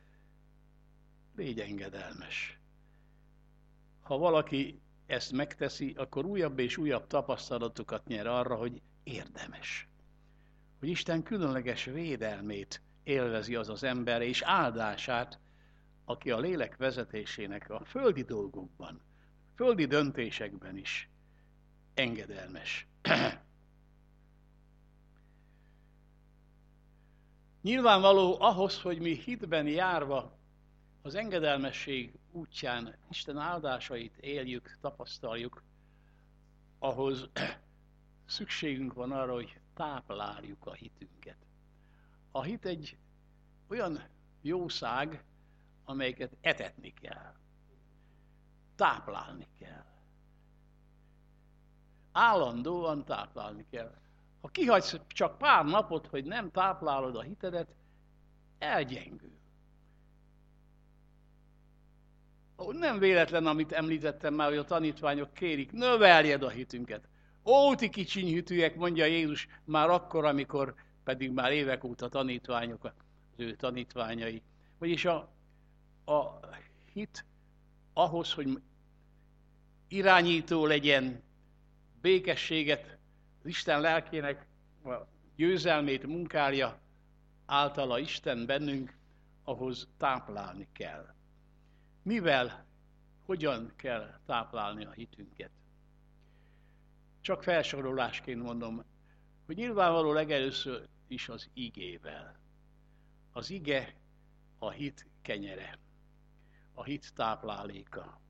Légy engedelmes. Ha valaki ezt megteszi, akkor újabb és újabb tapasztalatokat nyer arra, hogy érdemes. Hogy Isten különleges védelmét élvezi az az ember, és áldását, aki a lélek vezetésének a földi dolgokban, földi döntésekben is engedelmes. Nyilvánvaló ahhoz, hogy mi hitben járva az engedelmesség útján Isten áldásait éljük, tapasztaljuk, ahhoz szükségünk van arra, hogy tápláljuk a hitünket. A hit egy olyan jószág, amelyeket etetni kell, táplálni kell. Állandóan táplálni kell. Ha kihagysz csak pár napot, hogy nem táplálod a hitedet, elgyengül. Nem véletlen, amit említettem már, hogy a tanítványok kérik, növeljed a hitünket. Ó, ti kicsiny hitűek, mondja Jézus, már akkor, amikor pedig már évek óta tanítványok, az ő tanítványai. Vagyis a, a hit ahhoz, hogy irányító legyen, békességet, az Isten lelkének a győzelmét munkálja általa Isten bennünk, ahhoz táplálni kell. Mivel, hogyan kell táplálni a hitünket? Csak felsorolásként mondom, hogy nyilvánvaló legelőször is az igével. Az ige a hit kenyere, a hit tápláléka.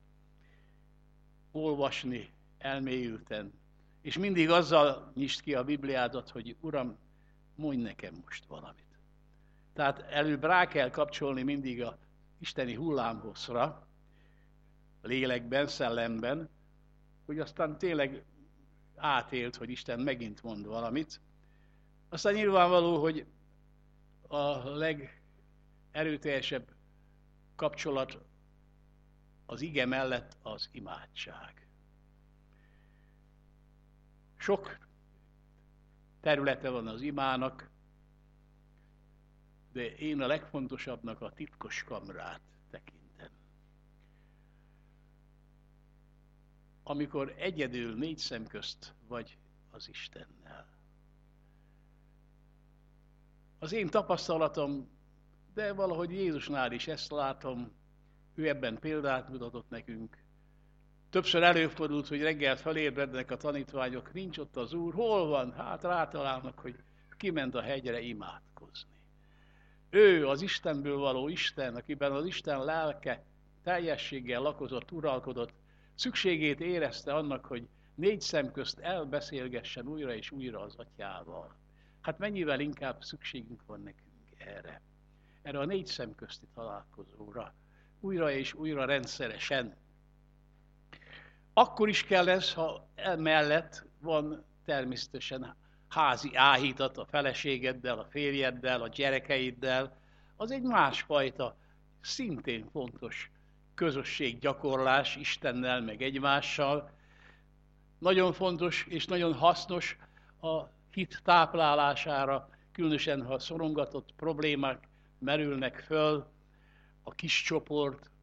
Olvasni elmélyülten, és mindig azzal nyisd ki a Bibliádat, hogy Uram, mondj nekem most valamit. Tehát előbb rá kell kapcsolni mindig a isteni hullámhosszra, lélekben, szellemben, hogy aztán tényleg átélt, hogy Isten megint mond valamit. Aztán nyilvánvaló, hogy a legerőteljesebb kapcsolat az ige mellett az imádság. Sok területe van az imának, de én a legfontosabbnak a titkos kamrát tekintem. Amikor egyedül négy szem közt vagy az Istennel. Az én tapasztalatom, de valahogy Jézusnál is ezt látom, ő ebben példát mutatott nekünk. Többször előfordult, hogy reggel felébrednek a tanítványok, nincs ott az Úr, hol van? Hát rátalálnak, hogy kiment a hegyre imádkozni. Ő az Istenből való Isten, akiben az Isten lelke teljességgel lakozott, uralkodott, szükségét érezte annak, hogy négy szem közt elbeszélgessen újra és újra az Atyával. Hát mennyivel inkább szükségünk van nekünk erre. Erre a négy szem közti találkozóra. Újra és újra rendszeresen. Akkor is kell ez, ha emellett van természetesen házi áhítat a feleségeddel, a férjeddel, a gyerekeiddel. Az egy másfajta, szintén fontos közösséggyakorlás Istennel, meg egymással. Nagyon fontos és nagyon hasznos a hit táplálására, különösen ha szorongatott problémák merülnek föl, a kis csoport,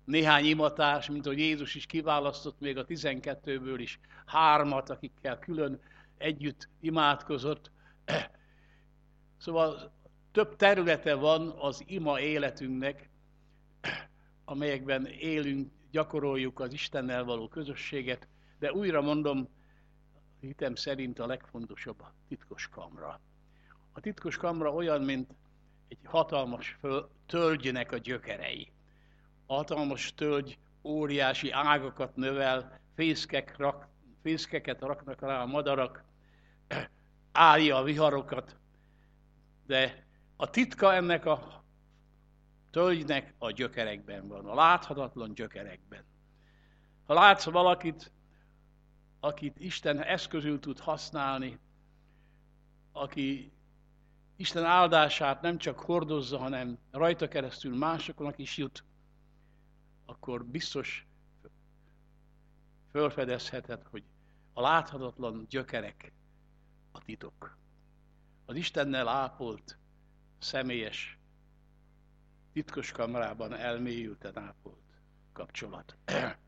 néhány imatárs, mint hogy Jézus is kiválasztott még a tizenkettőből is hármat, akikkel külön együtt imádkozott. Szóval több területe van az ima életünknek, amelyekben élünk, gyakoroljuk az Istennel való közösséget, de újra mondom, hitem szerint a legfontosabb a titkos kamra. A titkos kamra olyan, mint egy hatalmas föl, tölgynek a gyökerei. A hatalmas tölgy óriási ágakat növel, fészkek rak, fészkeket raknak rá a madarak, állja a viharokat, de a titka ennek a tölgynek a gyökerekben van, a láthatatlan gyökerekben. Ha látsz valakit, akit Isten eszközül tud használni, aki Isten áldását nem csak hordozza, hanem rajta keresztül másoknak is jut, akkor biztos felfedezheted, hogy a láthatatlan gyökerek a titok. Az Istennel ápolt, személyes, titkos kamrában elmélyülten ápolt kapcsolat.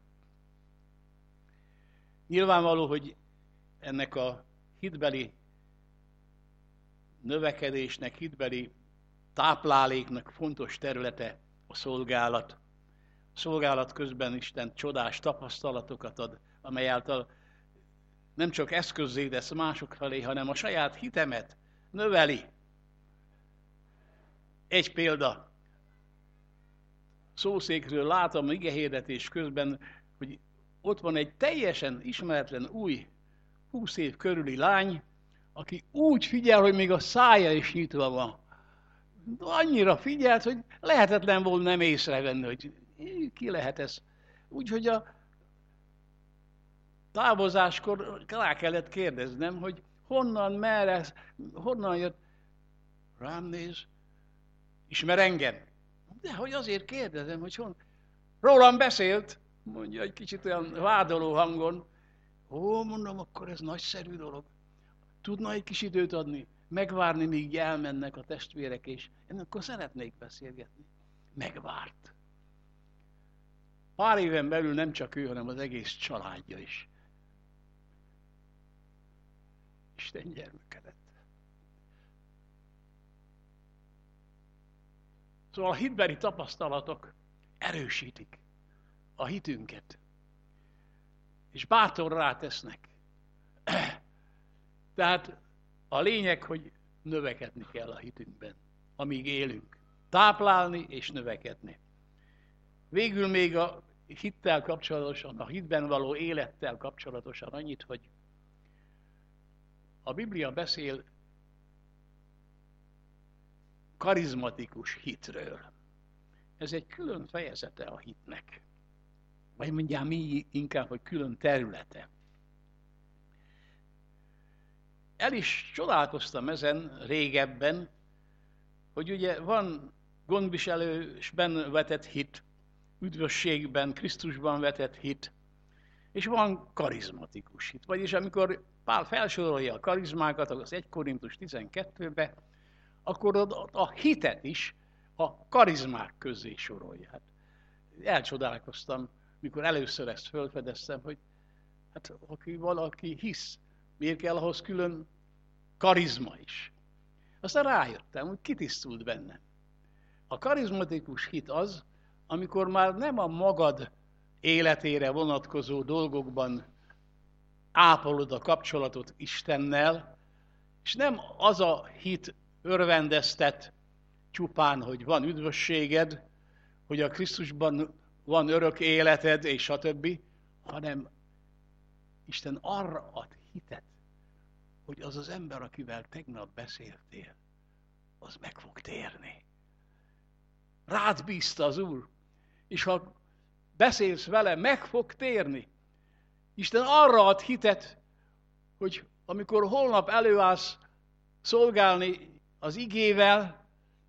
Nyilvánvaló, hogy ennek a hitbeli növekedésnek, hitbeli tápláléknak fontos területe a szolgálat. A szolgálat közben Isten csodás tapasztalatokat ad, amely által nem csak eszközzé tesz mások felé, hanem a saját hitemet növeli. Egy példa. Szószékről látom igehirdetés közben, hogy ott van egy teljesen ismeretlen új, húsz év körüli lány, aki úgy figyel, hogy még a szája is nyitva van. Annyira figyelt, hogy lehetetlen volt nem észrevenni, hogy ki lehet ez. Úgyhogy a távozáskor rá kellett kérdeznem, hogy honnan, merre, honnan jött. Rám néz, ismer engem? De hogy azért kérdezem, hogy honnan. Rólam beszélt, mondja egy kicsit olyan vádoló hangon. Ó, mondom, akkor ez nagyszerű dolog. Tudna egy kis időt adni, megvárni, míg elmennek a testvérek, és én akkor szeretnék beszélgetni. Megvárt. Pár éven belül nem csak ő, hanem az egész családja is. Isten gyermekedett. Szóval a hitbeli tapasztalatok erősítik a hitünket, és bátorrá tesznek. Tehát a lényeg, hogy növekedni kell a hitünkben, amíg élünk. Táplálni és növekedni. Végül még a hittel kapcsolatosan, a hitben való élettel kapcsolatosan annyit, hogy a Biblia beszél karizmatikus hitről. Ez egy külön fejezete a hitnek. Vagy mondjam így inkább, hogy külön területe. El is csodálkoztam ezen régebben, hogy ugye van gondviselésben vetett hit, üdvösségben, Krisztusban vetett hit, és van karizmatikus hit. Vagyis amikor Pál felsorolja a karizmákat az egy Korintus tizenkettőbe, akkor a hitet is a karizmák közé sorolja. Hát elcsodálkoztam, mikor először ezt felfedeztem, hogy hát aki valaki hisz, miért kell ahhoz külön karizma is. Aztán rájöttem, hogy kitisztult bennem. A karizmatikus hit az, amikor már nem a magad életére vonatkozó dolgokban ápolod a kapcsolatot Istennel, és nem az a hit örvendeztet csupán, hogy van üdvösséged, hogy a Krisztusban van örök életed, és stb., hanem Isten arra ad hitet, hogy az az ember, akivel tegnap beszéltél, az meg fog térni. Rád bízta az Úr, és ha beszélsz vele, meg fog térni. Isten arra ad hitet, hogy amikor holnap előállsz szolgálni az igével,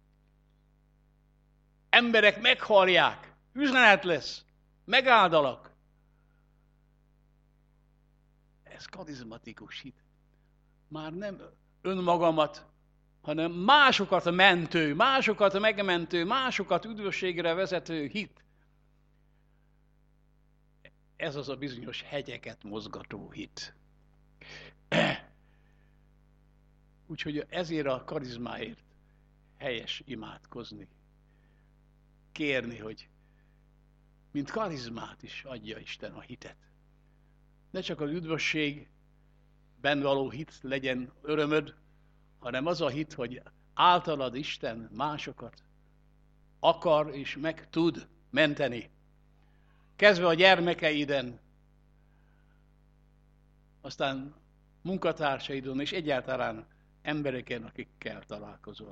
emberek meghallják, üzenet lesz, megáldalak. Ez karizmatikus hit. Már nem önmagamat, hanem másokat a mentő, másokat a megmentő, másokat üdvösségre vezető hit. ez az a bizonyos hegyeket mozgató hit. Úgyhogy ezért a karizmáért helyes imádkozni. Kérni, hogy mint karizmát is adja Isten a hitet. Ne csak az üdvösségben való hit legyen örömöd, hanem az a hit, hogy általad Isten másokat akar és meg tud menteni. Kezdve a gyermekeiden, aztán munkatársaidon és egyáltalán embereken, akikkel találkozol.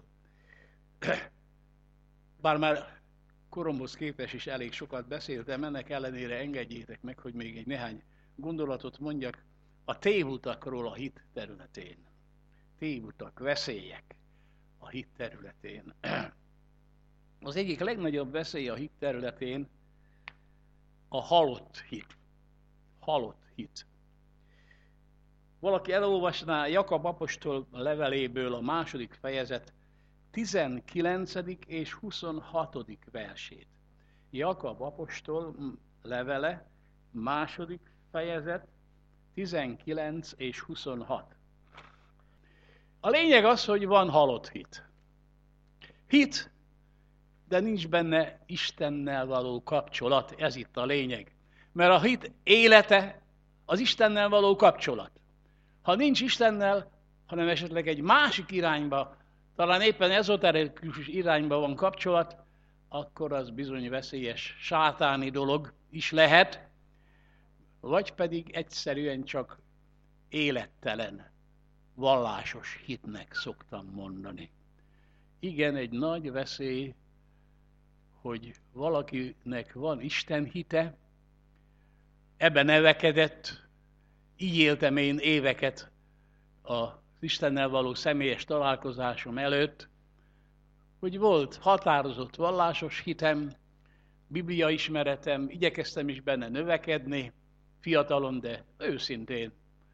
Bár már koromhoz képest is elég sokat beszéltem, ennek ellenére engedjétek meg, hogy még egy néhány gondolatot mondjak a tévutakról a hit területén. Tévutak, veszélyek a hit területén. Az egyik legnagyobb veszély a hit területén a halott hit. Halott hit. Valaki elolvasná Jakab apostol leveléből a második fejezet tizenkilencedik és huszonhatodik versét. Jakab apostol levele, második fejezet, tizenkilenc és huszonhat. A lényeg az, hogy van halott hit. Hit, de nincs benne Istennel való kapcsolat, ez itt a lényeg. Mert a hit élete az Istennel való kapcsolat. Ha nincs Istennel, hanem esetleg egy másik irányba, talán éppen ezoterikus irányba van kapcsolat, akkor az bizony veszélyes, sátáni dolog is lehet, vagy pedig egyszerűen csak élettelen, vallásos hitnek szoktam mondani. Igen, egy nagy veszély, hogy valakinek van Isten hite, ebben nevekedett, így éltem én éveket az Istennel való személyes találkozásom előtt, hogy volt határozott vallásos hitem, Biblia ismeretem, igyekeztem is benne növekedni, fiatalon, de őszintén,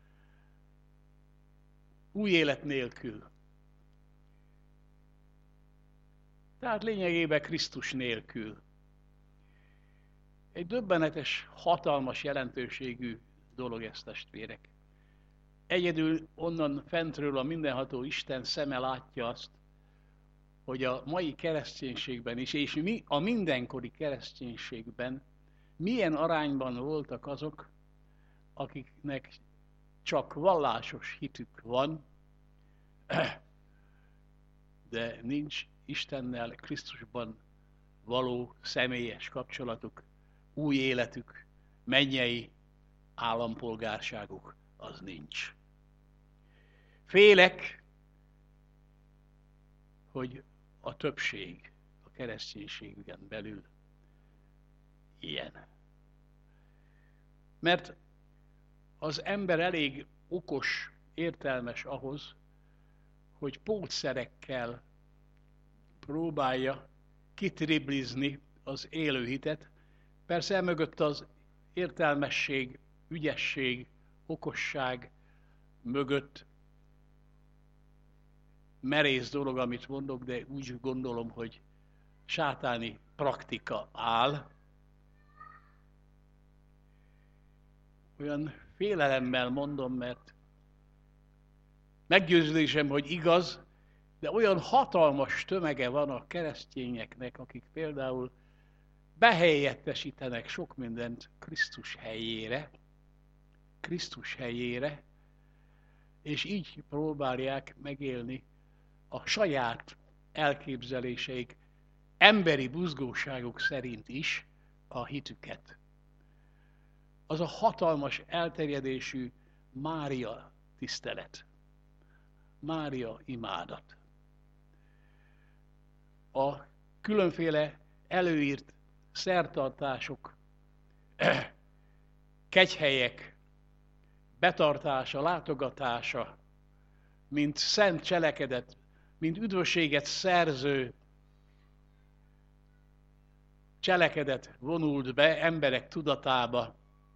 új élet nélkül. Tehát lényegében Krisztus nélkül. Egy döbbenetes, hatalmas jelentőségű dolog ez, testvérek. Egyedül onnan fentről a mindenható Isten szeme látja azt, hogy a mai kereszténységben is, és mi a mindenkori kereszténységben milyen arányban voltak azok, akiknek csak vallásos hitük van, de nincs Istennel, Krisztusban való személyes kapcsolatuk, új életük, mennyei állampolgárságuk, az nincs. Félek, hogy a többség a kereszténységüken belül ilyen. Mert az ember elég okos, értelmes ahhoz, hogy pótszerekkel próbálja kitriblizni az élő hitet. Persze emögött az értelmesség, ügyesség, okosság mögött merész dolog, amit mondok, de úgy gondolom, hogy sátáni praktika áll. Olyan félelemmel mondom, mert meggyőződésem, hogy igaz, de olyan hatalmas tömege van a keresztényeknek, akik például behelyettesítenek sok mindent Krisztus helyére, Krisztus helyére, és így próbálják megélni a saját elképzeléseik, emberi buzgóságuk szerint is a hitüket. Az a hatalmas elterjedésű Mária tisztelet, Mária imádat. A különféle előírt szertartások, kegyhelyek betartása, látogatása, mint szent cselekedet, mint üdvösséget szerző cselekedet vonult be emberek tudatába.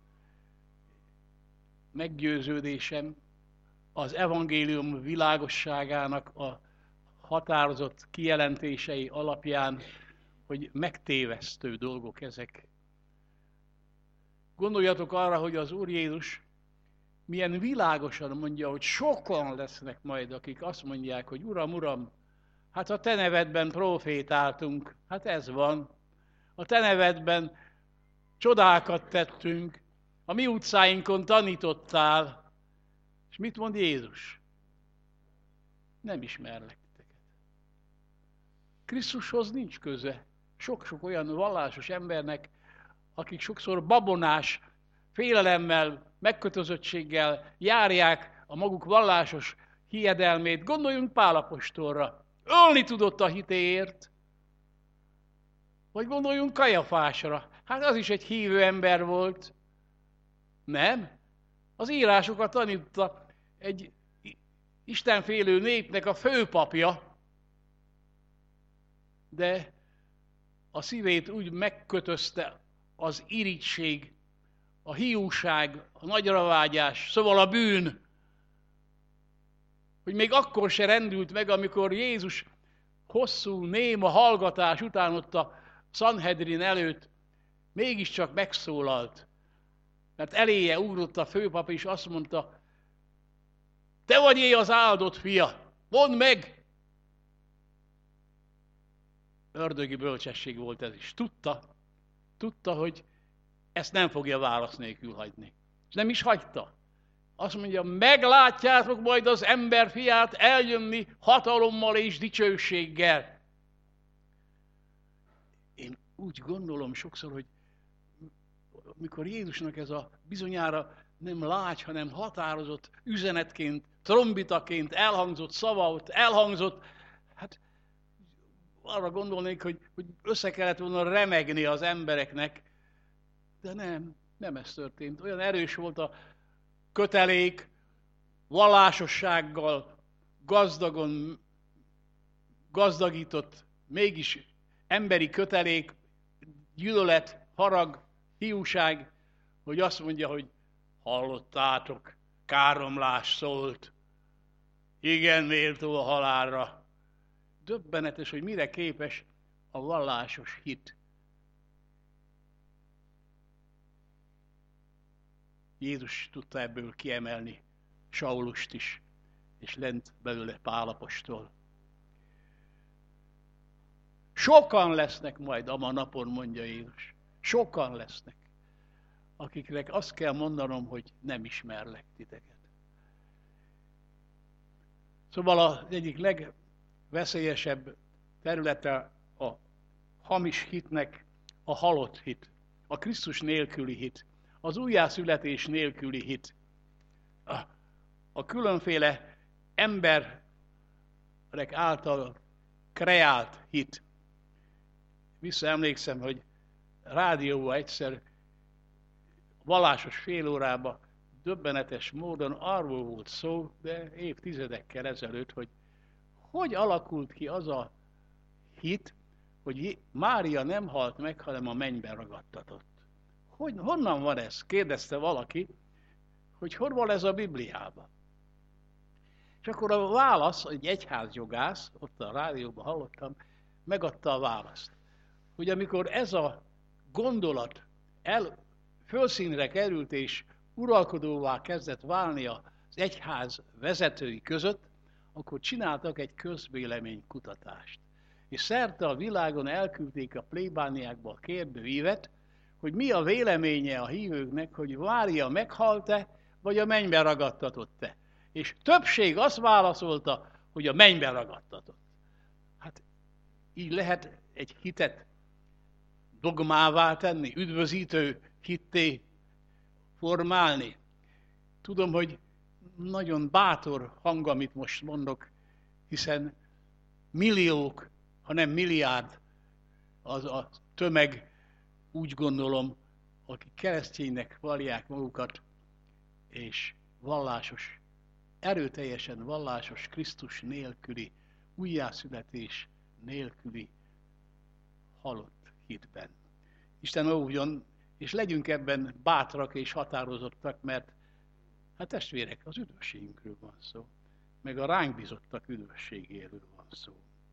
Meggyőződésem az evangélium világosságának a határozott kijelentései alapján, hogy megtévesztő dolgok ezek. Gondoljatok arra, hogy az Úr Jézus milyen világosan mondja, hogy sokan lesznek majd, akik azt mondják, hogy Uram, Uram, hát a Te nevedben profétáltunk, hát ez van. A Te nevedben csodákat tettünk, a mi utcáinkon tanítottál. És mit mond Jézus? Nem ismerlek titeket. Krisztushoz nincs köze. Sok-sok olyan vallásos embernek, akik sokszor babonás, félelemmel, megkötözöttséggel járják a maguk vallásos hiedelmét. Gondoljunk Pál apostolra. Ölni tudott a hitéért. Vagy gondoljunk Kajafásra. Hát az is egy hívő ember volt. Nem? Az írásokat tanította egy istenfélő népnek a főpapja. De a szívét úgy megkötözte az irigység, a hiúság, a nagyravágyás, szóval a bűn, hogy még akkor se rendült meg, amikor Jézus hosszú, néma hallgatás után ott a Sanhedrin előtt mégiscsak megszólalt. Mert eléje ugrott a főpap, és azt mondta, te vagy én az áldott fia, mondd meg! Ördögi bölcsesség volt ez is. Tudta, tudta, hogy ezt nem fogja válasz nélkül hagyni. És nem is hagyta. Azt mondja, meglátjátok majd az ember fiát eljönni hatalommal és dicsőséggel. Én úgy gondolom sokszor, hogy mikor Jézusnak ez a bizonyára nem lágy, hanem határozott üzenetként, trombitaként elhangzott szava, ott elhangzott, hát arra gondolnék, hogy, hogy össze kellett volna remegni az embereknek, de nem, nem ez történt. Olyan erős volt a kötelék, vallásossággal gazdagon gazdagított, mégis emberi kötelék, gyűlölet, harag, hiúság, hogy azt mondja, hogy hallottátok, káromlás szólt, igen, méltó a halálra. Döbbenetes, hogy mire képes a vallásos hit. Jézus tudta ebből kiemelni Saulust is, és lent belőle Pál apostol. Sokan lesznek majd ama napon, mondja Jézus. Sokan lesznek, akiknek azt kell mondanom, hogy nem ismerlek titeket. Szóval az egyik legveszélyesebb területe a hamis hitnek a halott hit, a Krisztus nélküli hit, az újjászületés nélküli hit, a, a különféle emberek által kreált hit. Visszaemlékszem, hogy rádióban egyszer vallásos fél órában döbbenetes módon arról volt szó, de évtizedekkel ezelőtt, hogy hogy alakult ki az a hit, hogy Mária nem halt meg, hanem a mennyben ragadtatott. Hogy, honnan van ez? Kérdezte valaki, hogy hol van ez a Bibliában. És akkor a válasz, egy egyházjogász, ott a rádióban hallottam, megadta a választ. Hogy amikor ez a gondolat el, fölszínre került és uralkodóvá kezdett válni az egyház vezetői között, akkor csináltak egy közvéleménykutatást. És szerte a világon elküldték a plébániákba a kérdőívet, hogy mi a véleménye a hívőknek, hogy Mária meghalt-e, vagy a mennyben ragadtatott-e. És többség azt válaszolta, hogy a mennyben ragadtatott. Hát így lehet egy hitet dogmává tenni, üdvözítő hitté formálni. Tudom, hogy nagyon bátor hang, amit most mondok, hiszen milliók, ha nem milliárd az a tömeg, úgy gondolom, akik kereszténynek vallják magukat, és vallásos, erőteljesen vallásos Krisztus nélküli, újjászületés nélküli halott hitben. Isten óvjon, és legyünk ebben bátrak és határozottak, mert hát testvérek, az üdvösségünkről van szó, meg a ránk bízottak üdvösségéről van szó.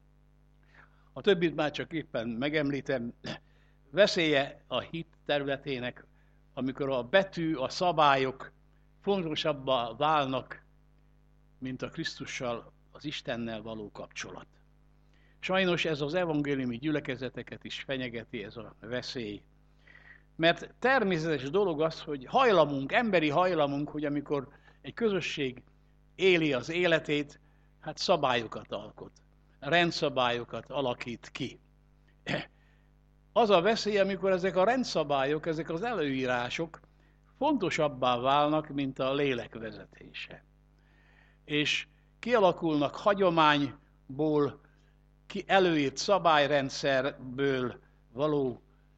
A többit már csak éppen megemlítem, veszélye a hit területének amikor a betű, a szabályok fontosabbá válnak, mint a Krisztussal, az Istennel való kapcsolat. Sajnos ez az evangéliumi gyülekezeteket is fenyegeti, ez a veszély. Mert természetes dolog az, hogy hajlamunk, emberi hajlamunk, hogy amikor egy közösség éli az életét, hát szabályokat alkot, rendszabályokat alakít ki. Az a veszély, amikor ezek a rendszabályok, ezek az előírások fontosabbá válnak, mint a lélek vezetése. És kialakulnak hagyományból, ki előírt szabályrendszerből való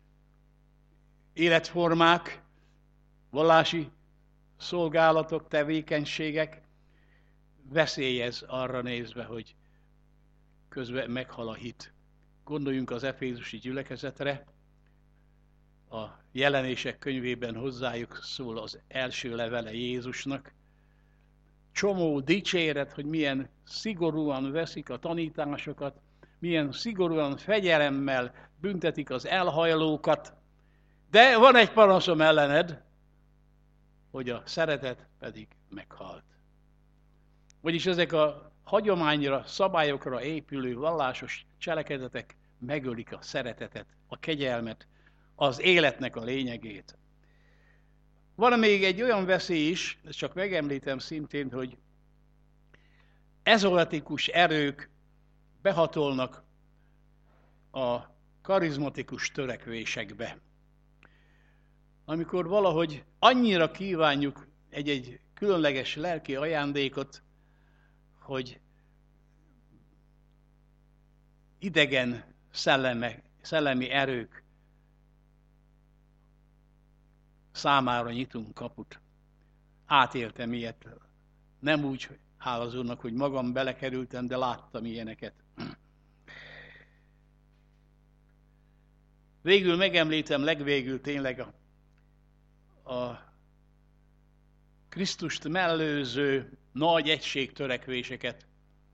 életformák, vallási szolgálatok, tevékenységek, veszélyez arra nézve, hogy közben meghal a hit. Gondoljunk az efézusi gyülekezetre, a Jelenések könyvében hozzájuk szól az első levele Jézusnak. Csomó dicséret, hogy milyen szigorúan veszik a tanításokat, milyen szigorúan fegyelemmel büntetik az elhajlókat, de van egy panaszom ellened, hogy a szeretet pedig meghalt. Vagyis ezek a hagyományra, szabályokra épülő vallásos cselekedetek megölik a szeretetet, a kegyelmet, az életnek a lényegét. Van még egy olyan veszély is, ezt csak megemlítem szintén, hogy ezoletikus erők behatolnak a karizmatikus törekvésekbe. Amikor valahogy annyira kívánjuk egy-egy különleges lelki ajándékot, hogy idegen szelleme, szellemi erők számára nyitunk kaput. Átéltem ilyet. Nem úgy, hála az Úrnak, hogy magam belekerültem, de láttam ilyeneket. Végül megemlítem legvégül tényleg a, a Krisztust mellőző nagy egységtörekvéseket.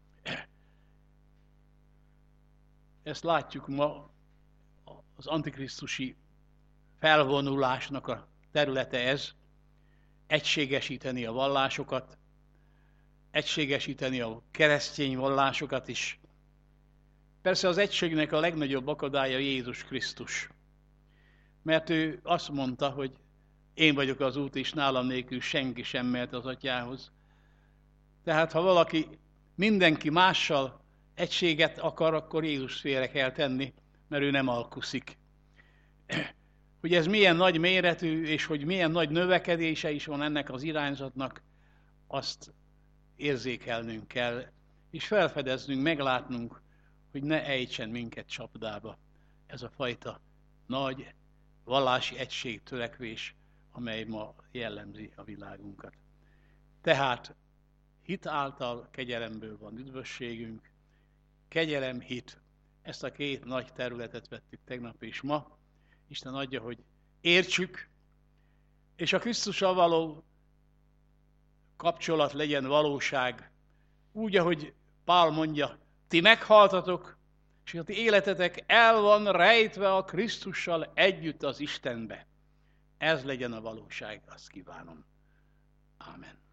Ezt látjuk ma az antikrisztusi felvonulásnak a területe ez, egységesíteni a vallásokat, egységesíteni a keresztény vallásokat is. Persze az egységnek a legnagyobb akadálya Jézus Krisztus. Mert ő azt mondta, hogy én vagyok az út, és nálam nélkül senki sem mehet az Atyához. Tehát ha valaki mindenki mással egységet akar, akkor Jézus félre kell tenni, mert ő nem alkuszik. Hogy ez milyen nagy méretű, és hogy milyen nagy növekedése is van ennek az irányzatnak, azt érzékelnünk kell, és felfedeznünk, meglátnunk, hogy ne ejtsen minket csapdába ez a fajta nagy vallási egységtörekvés, amely ma jellemzi a világunkat. Tehát hit által kegyelemből van üdvösségünk, kegyelem, hit. Ezt a két nagy területet vettük tegnap és ma. Isten adja, hogy értsük, és a Krisztussal való kapcsolat legyen valóság. Úgy, ahogy Pál mondja, ti meghaltatok, és a ti életetek el van rejtve a Krisztussal együtt az Istenbe. Ez legyen a valóság, azt kívánom. Ámen.